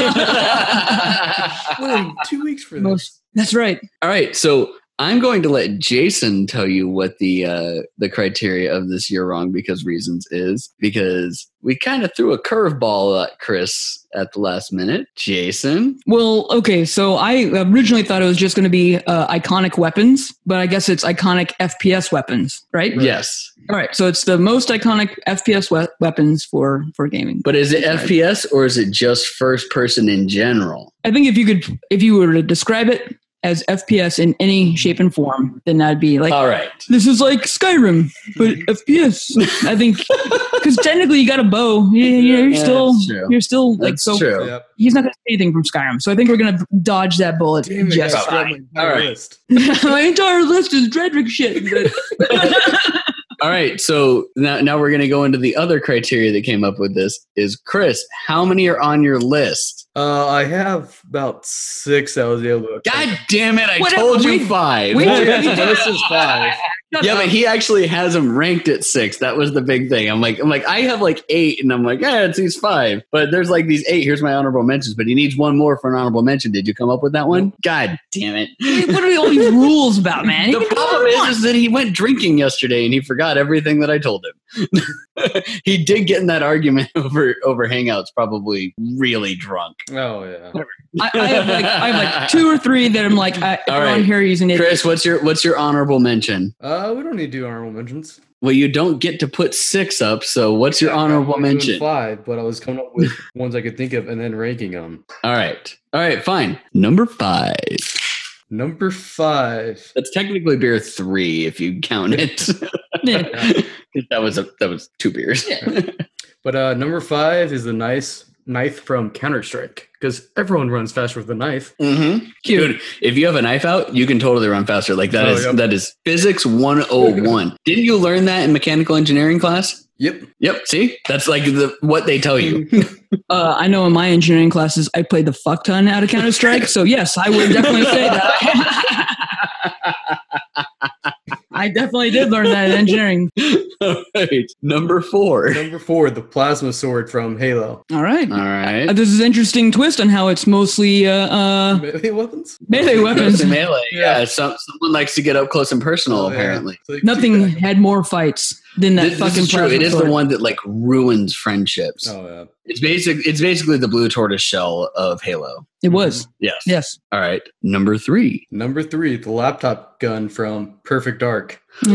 Wait, 2 weeks for this. That's right. All right, so I'm going to let Jason tell you what the criteria of this You're Wrong Because Reasons is, because we kind of threw a curveball at Chris at the last minute. Jason? Well, okay, so I originally thought it was just going to be iconic weapons, but I guess it's iconic FPS weapons, right? Yes. All right, so it's the most iconic FPS weapons for gaming. But is it FPS or is it just first person in general? I think if you were to describe it as FPS in any shape and form, then that'd be like, all right, this is like Skyrim, but FPS. I think because technically you got a bow. You're still like that's so. True. Yep. He's not going to say anything from Skyrim, so I think we're going to dodge that bullet. Just fine. All right, my entire list is Dredrick shit. All right, so now we're going to go into the other criteria that came up with this. Is Chris, how many are on your list? I have about 6 I was able to. God damn it! I told you 5. This is 5. Yeah, but he actually has them ranked at 6. That was the big thing. I'm like, I have like 8, and I'm like, it's these 5. But there's like these 8. Here's my honorable mentions, but he needs one more for an honorable mention. Did you come up with that one? God damn it! What are all these rules about, man? The problem is that he went drinking yesterday and he forgot everything that I told him. He did get in that argument over Hangouts, probably really drunk. Oh yeah. I have like 2 or 3 that I'm like, if All we're right. on here using it. Chris, what's your honorable mention? We don't need to do honorable mentions. Well, you don't get to put 6 up, so what's your Yeah, honorable I'm only doing mention? 5, but I was coming up with ones I could think of and then ranking them. All right, fine. Number 5. Number 5. That's technically beer 3 if you count it. that was 2 beers. But number 5 is the nice knife from Counter-Strike, because everyone runs faster with a knife. Mm-hmm. Dude, if you have a knife out, you can totally run faster. Like that is physics 101. Didn't you learn that in mechanical engineering class? Yep. See, that's like what they tell you. I know in my engineering classes, I played the fuck ton out of Counter Strike. So yes, I would definitely say that. I definitely did learn that in engineering. All right, number 4. Number 4, the plasma sword from Halo. All right. All right. This is an interesting twist on how it's mostly Melee weapons? melee weapons. Melee. Yeah. Yeah, someone likes to get up close and personal. Oh, yeah. Apparently, So, like, Nothing had more fights than that this fucking is true. plasma It is sword. the one that like ruins friendships. Oh, yeah. It's basically the blue tortoise shell of Halo. It was. Yes. Yes. All right. Number 3. Number 3, the laptop gun from Perfect Dark. That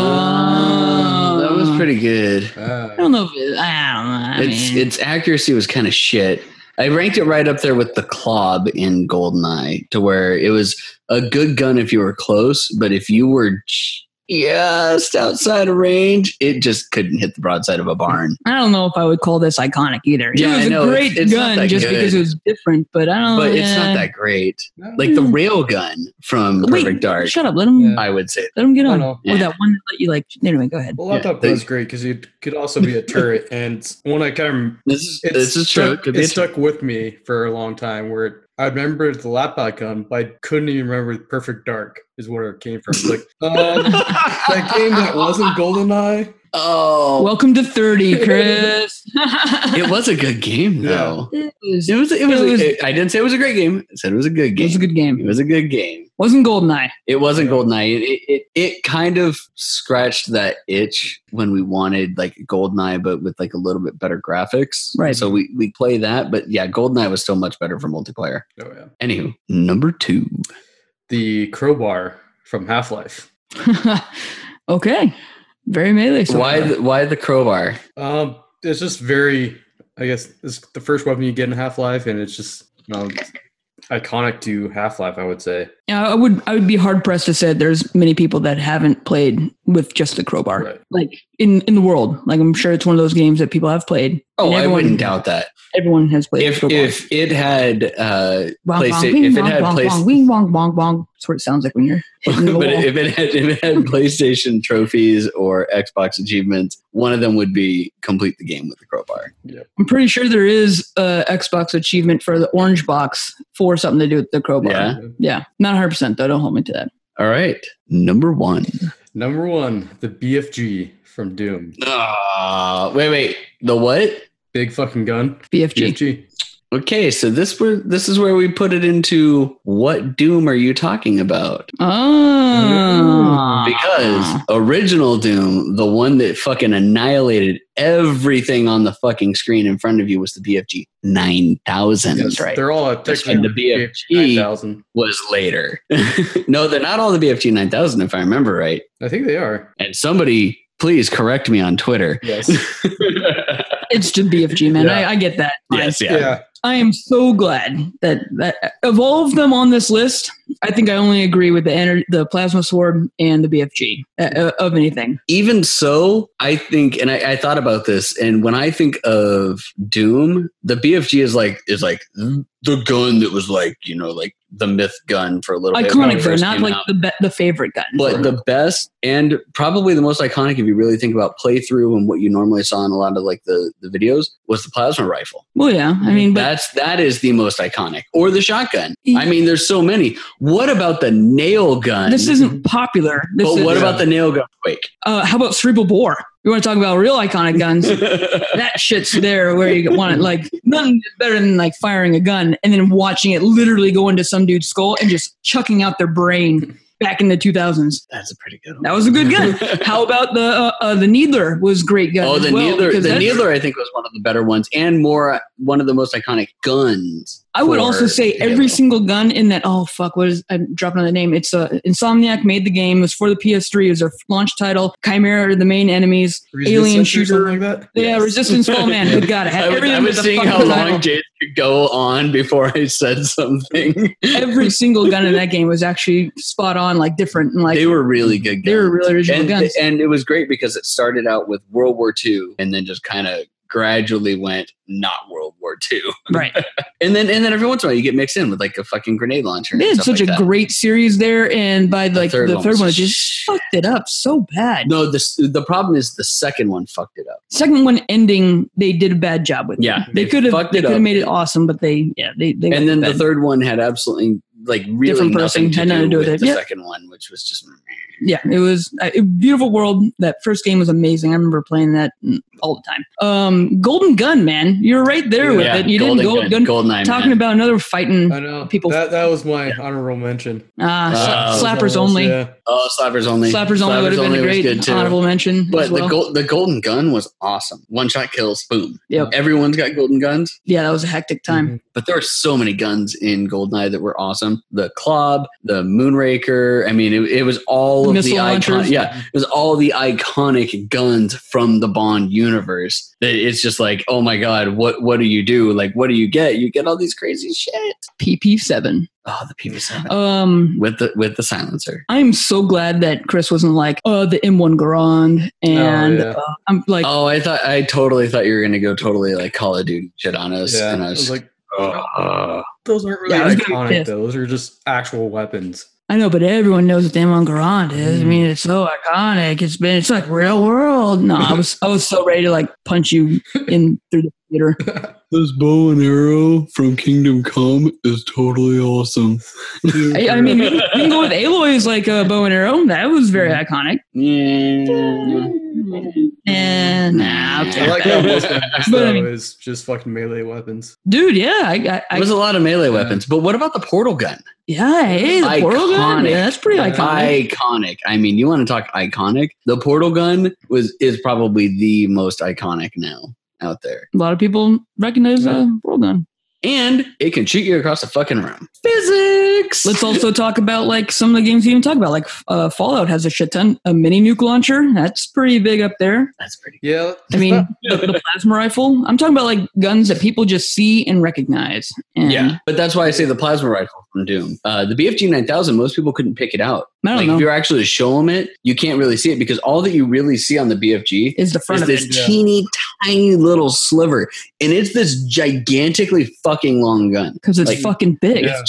was pretty good. I don't know. I don't know. Its accuracy was kind of shit. I ranked it right up there with the Klob in GoldenEye, to where it was a good gun if you were close, but if you were just outside of range, it just couldn't hit the broadside of a barn. I don't know if I would call this iconic either. Yeah, it was I know, a great it's not gun that just good. because it was different, but I don't know. But it's not that great. No. Like the railgun from Perfect Dark, Shut up. Let him. Yeah. I would say. Let him get I on. know. Or Yeah. that one that you like. Anyway, go ahead. The laptop Yeah. gun's great because it could also be a turret. And one I kind of This is true. It could be It a stuck with me for a long time where I remember the laptop gun, but I couldn't even remember Perfect Dark is where it came from. It's like, that game that wasn't GoldenEye. Oh, Welcome to 30, Chris. it was a good game though. It was. I didn't say it was a great game. I said it was a good It game. was a good game. It was a good game. Wasn't GoldenEye. It wasn't GoldenEye. It kind of scratched that itch when we wanted like GoldenEye, but with like a little bit better graphics. Right. So we play that, but yeah, GoldenEye was still much better for multiplayer. Oh yeah, Anywho, number 2. the crowbar from Half-Life. Okay. Very melee. So Why the crowbar? It's just very. I guess it's the first weapon you get in Half-Life, and it's just iconic to Half-Life. I would say. Yeah, I would be hard pressed to say there's many people that haven't played with just the crowbar. Right. Like in the world. Like I'm sure it's one of those games that people have played. Oh, And I wouldn't doubt that. Everyone has played If crowbar. if it had Bong, PlayStation, bong, if it bong, had bong, PlayStation, bong, wing, bong, bong, bong. That's what it sounds like when you're hitting the but wall. if it had PlayStation trophies or Xbox achievements, one of them would be complete the game with the crowbar. I'm pretty sure there is a Xbox achievement for the orange box for something to do with the crowbar. Yeah. Yeah. Not 100% though. Don't hold me to that. All right, number 1. Number 1, the BFG from Doom. Wait, the what? Big fucking gun. BFG. BFG. Okay, so this is where we put it into what Doom are you talking about? Oh. Because original Doom, the one that fucking annihilated everything on the fucking screen in front of you, was the BFG 9000. That's right. They're all And technically the BFG BFG 9000. was later. No, they're not all the BFG 9000, if I remember right. I think they are. And somebody, please correct me on Twitter. Yes. It's just BFG, man. Yeah. I get that. Fine. Yes, yeah. Yeah. I am so glad that of all of them on this list, I think I only agree with the plasma sword and the BFG of anything. Even so, I think, and I thought about this, and when I think of Doom, the BFG is like the gun that was like, like the myth gun for a little bit. when it Iconic though, first not came like out. the favorite gun. But the best and probably the most iconic, if you really think about playthrough and what you normally saw in a lot of like the videos, was the plasma rifle. Well, yeah, I mean, but That is the most iconic. Or the shotgun. I mean, there's so many. What about the nail gun? this isn't popular. What about the nail gun? Quake. How about cerebral bore? You want to talk about real iconic guns? That shit's there where you want it. Like nothing better than like firing a gun and then watching it literally go into some dude's skull and just chucking out their brain. Back in the 2000s, That's a pretty good one. that was a good gun. How about the Needler? Was a great gun. Oh, the as well, Needler. because The that's- Needler, I think, was one of the better ones and one of the most iconic guns I would also for say Halo. every single gun in that. Oh fuck! What is? I'm dropping on the name. It's Insomniac made the game. It was for the PS3. It was their launch title. Chimera are the main enemies. Alien Resistance or shooter. something like that. Yeah, Yes. Resistance. Oh man, good God! It had I was, everything I but was the seeing fucking how long title. Jace could go on before I said something. Every single gun in that game was actually spot on, like different, and like They were really good guns. they were really original and, guns. and it was great because it started out with World War II and then just kind of gradually went not World War II. Right. And then every once in a while you get mixed in with like a fucking grenade launcher. They and had stuff such like a that. great series there, and by like the third was one, it just just fucked it up so bad. No, the problem is the second one fucked it up. Second one ending, they did a bad job with. Yeah, they they could have fucked it up. made it awesome, but they And then the third one had absolutely like really Different person, nothing had nothing to do with it. the Yep. second one, which was just yeah, it was a beautiful world. That first game was amazing. I remember playing that all the time. Golden Gun, man, you're right there with yeah, it. You Golden didn't Gun, GoldenEye, talking man. about another fighting I know. people. That was my honorable mention. Slappers Almost, only. Yeah. Oh, Slappers Only. Slappers only would have been a was great good, too. honorable mention. But as well. the Golden Gun was awesome. One shot kills, boom. Yep. Everyone's got golden guns. Yeah, that was a hectic time. Mhm. But there were so many guns in GoldenEye that were awesome. The Club, the Moonraker. I mean, it was all of Missile the launchers. yeah, it was all the iconic guns from the Bond universe. That it's just like, oh my god, what do you do? Like, what do you get? You get all these crazy shit. PP7. Oh, the PV7 with the silencer. I'm so glad that Chris wasn't like, the M1 Garand, and Oh, yeah. I'm like, Oh, I totally thought you were gonna go totally like Call of Duty shit on us, Yeah. and I I was was like, uh, those aren't really Yeah, I was gonna be iconic pissed. though. Those are just actual weapons. I know, but everyone knows what the M1 Garand is. I mean, it's so iconic. It's like real world. No, I was so ready to like punch you in through the theater. this bow and arrow from Kingdom Come is totally awesome. I mean, you can go with Aloy's like a bow and arrow. That was very iconic. Yeah. And I like how most of this But, I though mean- is just fucking melee weapons. dude, yeah, There's a lot of melee weapons, but what about the portal gun? yeah, hey, the portal gun, Iconic. yeah, that's pretty iconic. Iconic. I mean, you want to talk iconic? The portal gun is probably the most iconic now out there, A lot of people recognize portal gun. and it can shoot you across the fucking room. Physics. Let's also talk about like some of the games you didn't talk about. Like Fallout has a shit ton. A mini nuke launcher, that's pretty big up there. That's pretty. Yeah. I mean, the plasma rifle. I'm talking about like guns that people just see and recognize. And Yeah, but that's why I say the plasma rifle from Doom. The BFG 9000, most people couldn't pick it out. I don't Like know. if you actually show them it, you can't really see it because all that you really see on the BFG Is the front is of this it. Yeah. teeny tiny little sliver, and it's this gigantically fucking long gun. Because it's like- fucking big. Yeah.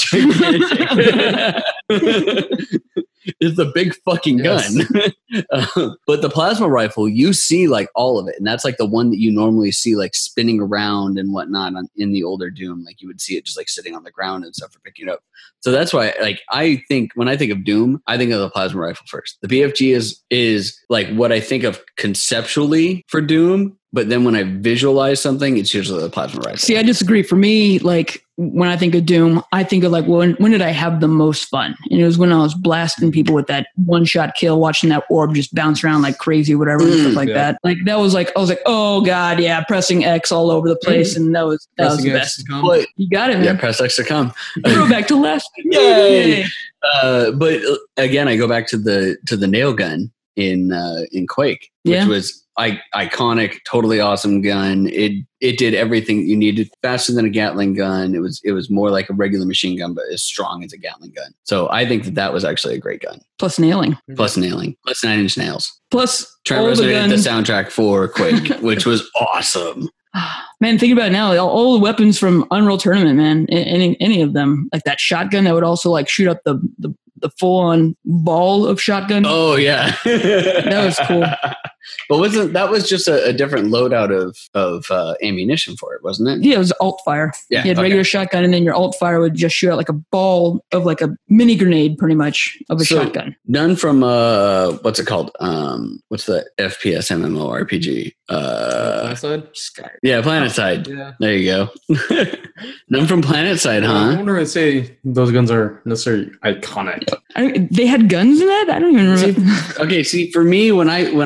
It's a big fucking Yes. gun. But the plasma rifle, you see like all of it, and that's like the one that you normally see like spinning around and whatnot in the older Doom. Like you would see it just like sitting on the ground and stuff for picking it up. So that's why, like, I think when I think of Doom, I think of the plasma rifle first. The BFG is like what I think of conceptually for Doom, but then when I visualize something, it's usually the plasma rifle. See, I disagree. For me, like when I think of Doom, I think of like when did I have the most fun? And it was when I was blasting people with that one shot kill, watching that orb just bounce around like crazy, whatever, and stuff like yeah. that. Like that was like I was like, oh god, yeah, pressing X all over the place, and that was the Pressing X best. to come. But You got it, yeah, man. press X to come. Throwback to last. Yay! But again, I go back to the nail gun in Quake, which Yeah. was iconic, totally awesome gun. It did everything you needed, faster than a Gatling gun. It was more like a regular machine gun, but as strong as a Gatling gun. So I think that was actually a great gun. Plus nailing. Plus nailing, plus 9 Inch Nails. Plus Trent all the Reznor did the guns. soundtrack for Quake, which was awesome. Man, think about it now. All the weapons from Unreal Tournament, man. Any of them, like that shotgun that would also like shoot up the full on ball of shotgun. Oh yeah, That was cool. But that was just a different loadout of ammunition for it, wasn't it? Yeah, it was alt fire. Yeah, You had okay. regular shotgun, and then your alt fire would just shoot out like a ball of like a mini grenade, pretty much, of a So- shotgun. None from what's it called? What's the FPS MMORPG? Last side? Yeah, PlanetSide. Yeah. There you go. None from PlanetSide, I huh? wonder if say those guns are necessarily iconic. They had guns in that. I don't even remember. Okay, see, for me, when I picture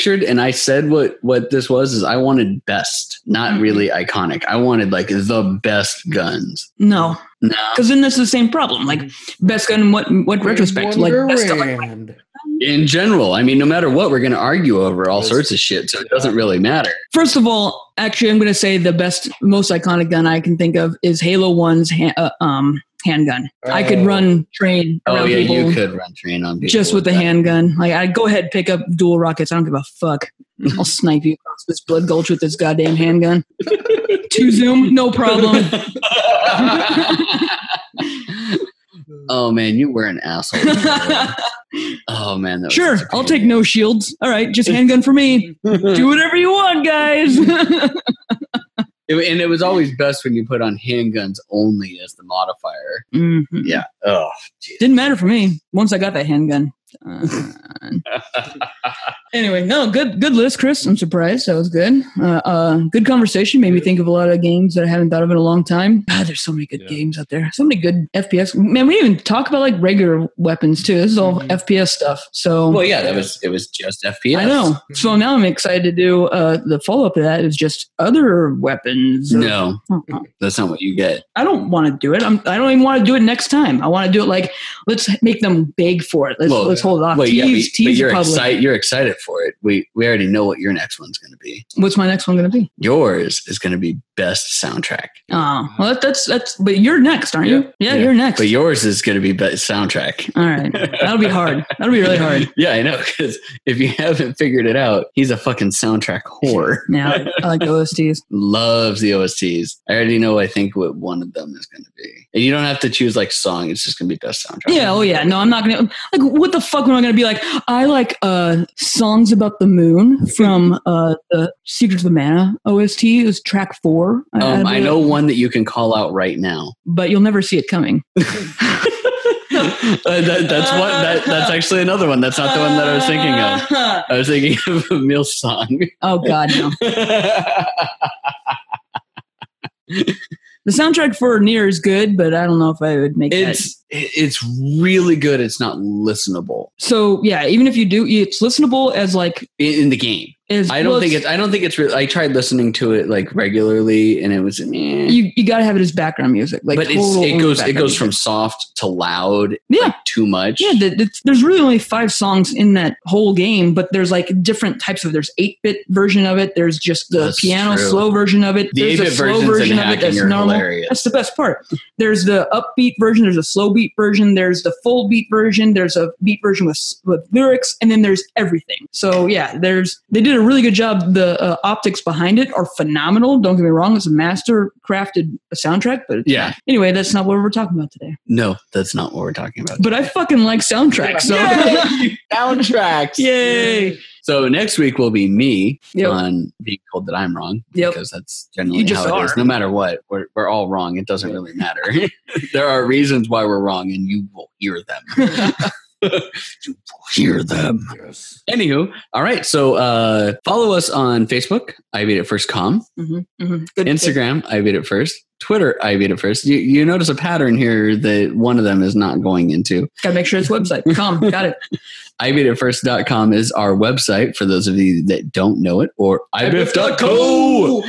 pictured, and I said what this was is I wanted best, not really iconic. I wanted like the best guns. No, No. because then that's the same problem. Like best gun in what retrospect? Like best stuff, like, Wonderland. In general, I mean, no matter what, we're going to argue over all sorts of shit, so it doesn't really matter. first of all, actually, I'm going to say the most iconic gun I can think of is Halo 1's handgun. I could run train around Oh yeah, people you could run train on people just with the that. handgun. Like, I'd go ahead and pick up dual rockets. I don't give a fuck. I'll snipe you across this blood gulch with this goddamn handgun. 2 zoom, no problem. Oh man, you were an asshole. Oh man, that was Sure, such a I'll pain. take no shields. All right, just handgun for me. Do whatever you want, guys. And it was always best when you put on handguns only as the modifier. Mhm. Yeah. Oh, geez. Didn't matter for me once I got that handgun. Anyway, no, good list, Chris. I'm surprised. That was good. Good conversation. Made me think of a lot of games that I haven't thought of in a long time. God, there's so many good games out there. So many good FPS. Man, we didn't even talk about like regular weapons too. This is all FPS stuff. So Well, yeah, it was just FPS. I know. So now I'm excited to do the follow up to that is just other weapons. No, that's not what you get. I don't want to do it. I don't even want to do it next time. I want to do it like let's make them beg for it. Let's hold it off. Well, yeah, Tease but you're the public. excited. You're excited for it. We already know what your next one's going to be. What's my next one going to be? Yours is going to be best soundtrack, Oh, well, that's. But you're next, aren't you? Yeah, you're next. but yours is going to be best soundtrack. All right, that'll be hard. That'll be really hard. Yeah, I know, because if you haven't figured it out, he's a fucking soundtrack whore. Yeah, I like OSTs. Loves the OSTs. I already know. I think what one of them is going to be, and you don't have to choose like song. It's just going to be best soundtrack. Yeah. Oh yeah. No, I'm not gonna. Like, what the fuck am I gonna be like? I like songs about the moon from the Secrets of the Mana OST. It was track 4. I know one that you can call out right now. but you'll never see it coming. That's actually another one. That's not the one that I was thinking of. I was thinking of a Emil song. Oh God, no. The soundtrack for Nier is good, but I don't know if I would make that. It's really good. It's not listenable So yeah, even if you do, it's listenable as like in the game. I don't think it's really. I tried listening to it like regularly, and it was. You got to have it as background music. Like, but it goes from soft to loud. Yeah. Like, too much. Yeah, there's really only 5 songs in that whole game, but there's like different types of. There's 8-bit version of it. There's just the That's piano true. slow version of it. The There's a 8-bit slow versions version in of it hacking that's are normal. hilarious. That's the best part. There's the upbeat version. There's a slow beat version. There's the full beat version. There's a beat version with lyrics, and then there's everything. So yeah, they did a really good job. The optics behind it are phenomenal. Don't get me wrong; it's a master crafted soundtrack. But Yeah. Anyway, that's not what we're talking about today. No, that's not what we're talking about. But I fucking like soundtracks. So Soundtracks. yay! So next week will be me Yep. on being told that I'm wrong. Yep. Because that's generally You just how it is. are. No matter what, we're all wrong. It doesn't really matter. There are reasons why we're wrong, and you will hear them. You will hear them. Yes. Anywho, all right. So follow us on Facebook, I Beat It First Com. Good. Instagram, I Beat It First. Twitter, I Beat It First. You notice a pattern here that one of them is not going into. Gotta make sure it's website. Got it. ibeatitfirst.com is our website for those of you that don't know it, or ibiff.co.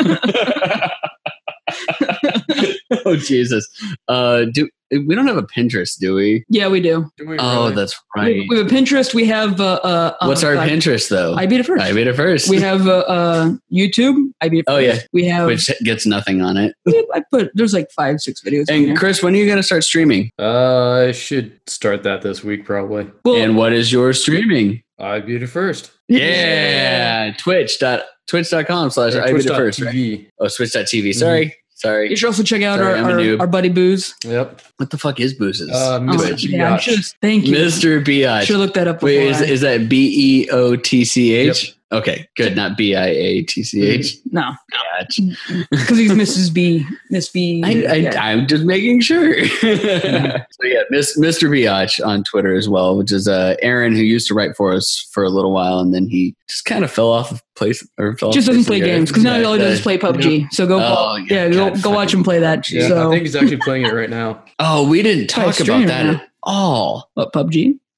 Oh, Jesus. We don't have a Pinterest, do we? Yeah, we do. Do we Oh, really? that's right. We have a Pinterest. We have What's our Pinterest, though? I Beat It First. I Beat It First. We have YouTube. I Beat It First. Oh, yeah. We have. Which gets nothing on it. I put there's like 5-6 videos. in And there. Chris, when are you going to start streaming? I should start that this week, probably. Well, And what is your streaming? I Beat It First. Yeah. Twitch.com/ I Beat It First. Right? TV. Oh, switch.tv. Sorry. you should also check out Sorry, I'm a noob. our buddy Booze. Yep. What the fuck is Boozes? Mr. Twitch. Yeah, I Biatch. should. Thank you. Mr. Biatch. Should have looked that up. Wait, before is that BEOTCH? Yep. Okay, good. Not BIATCH. no, Biatch. because he's Mrs. B. Miss B. yeah. I'm just making sure. So yeah, Mr. Biatch on Twitter as well, which is Aaron, who used to write for us for a little while, and then he just kind of fell off of place or fell. Just off doesn't the face play of the games earth. because now all he does is play PUBG. So go, God, go watch him play that. Yeah, So I think he's actually playing it right now. Oh, we didn't Probably talk about streaming that now. at all. what PUBG?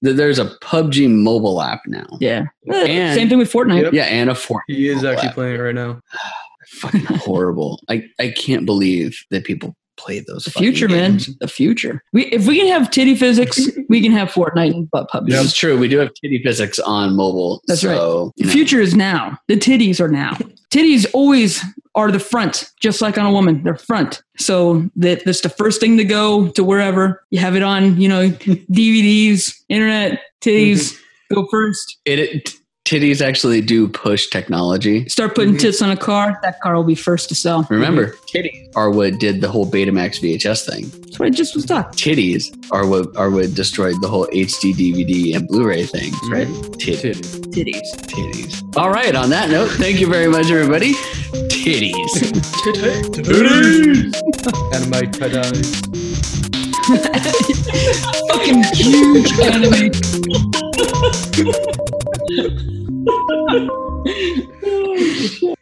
There's a PUBG mobile app now. Yeah. And- Same thing with Fortnite. Yep. Yeah, and a Fortnite. He is mobile actually app. playing it right now. Fucking horrible. I can't believe that people play those. The fucking future, man. games. The future. If we can have titty physics, we can have Fortnite and PUBG. This is true. We do have titty physics on mobile. That's right. so, The future is now. The titties are now. Titties always are the front, just like on a woman. They're front. So that's the first thing to go to wherever. You have it on, DVDs, internet, titties, go first. Titties actually do push technology. Start putting tits on a car. That car will be first to sell. Remember, titties are what did the whole Betamax VHS thing. That's what I just was talking. Titties are what destroyed the whole HD DVD and Blu-ray thing. Right? Titties. Titties. Titties. All right. On that note, thank you very much, everybody. Titties. Titties. And my ties. Fucking huge anime. Oh, shit.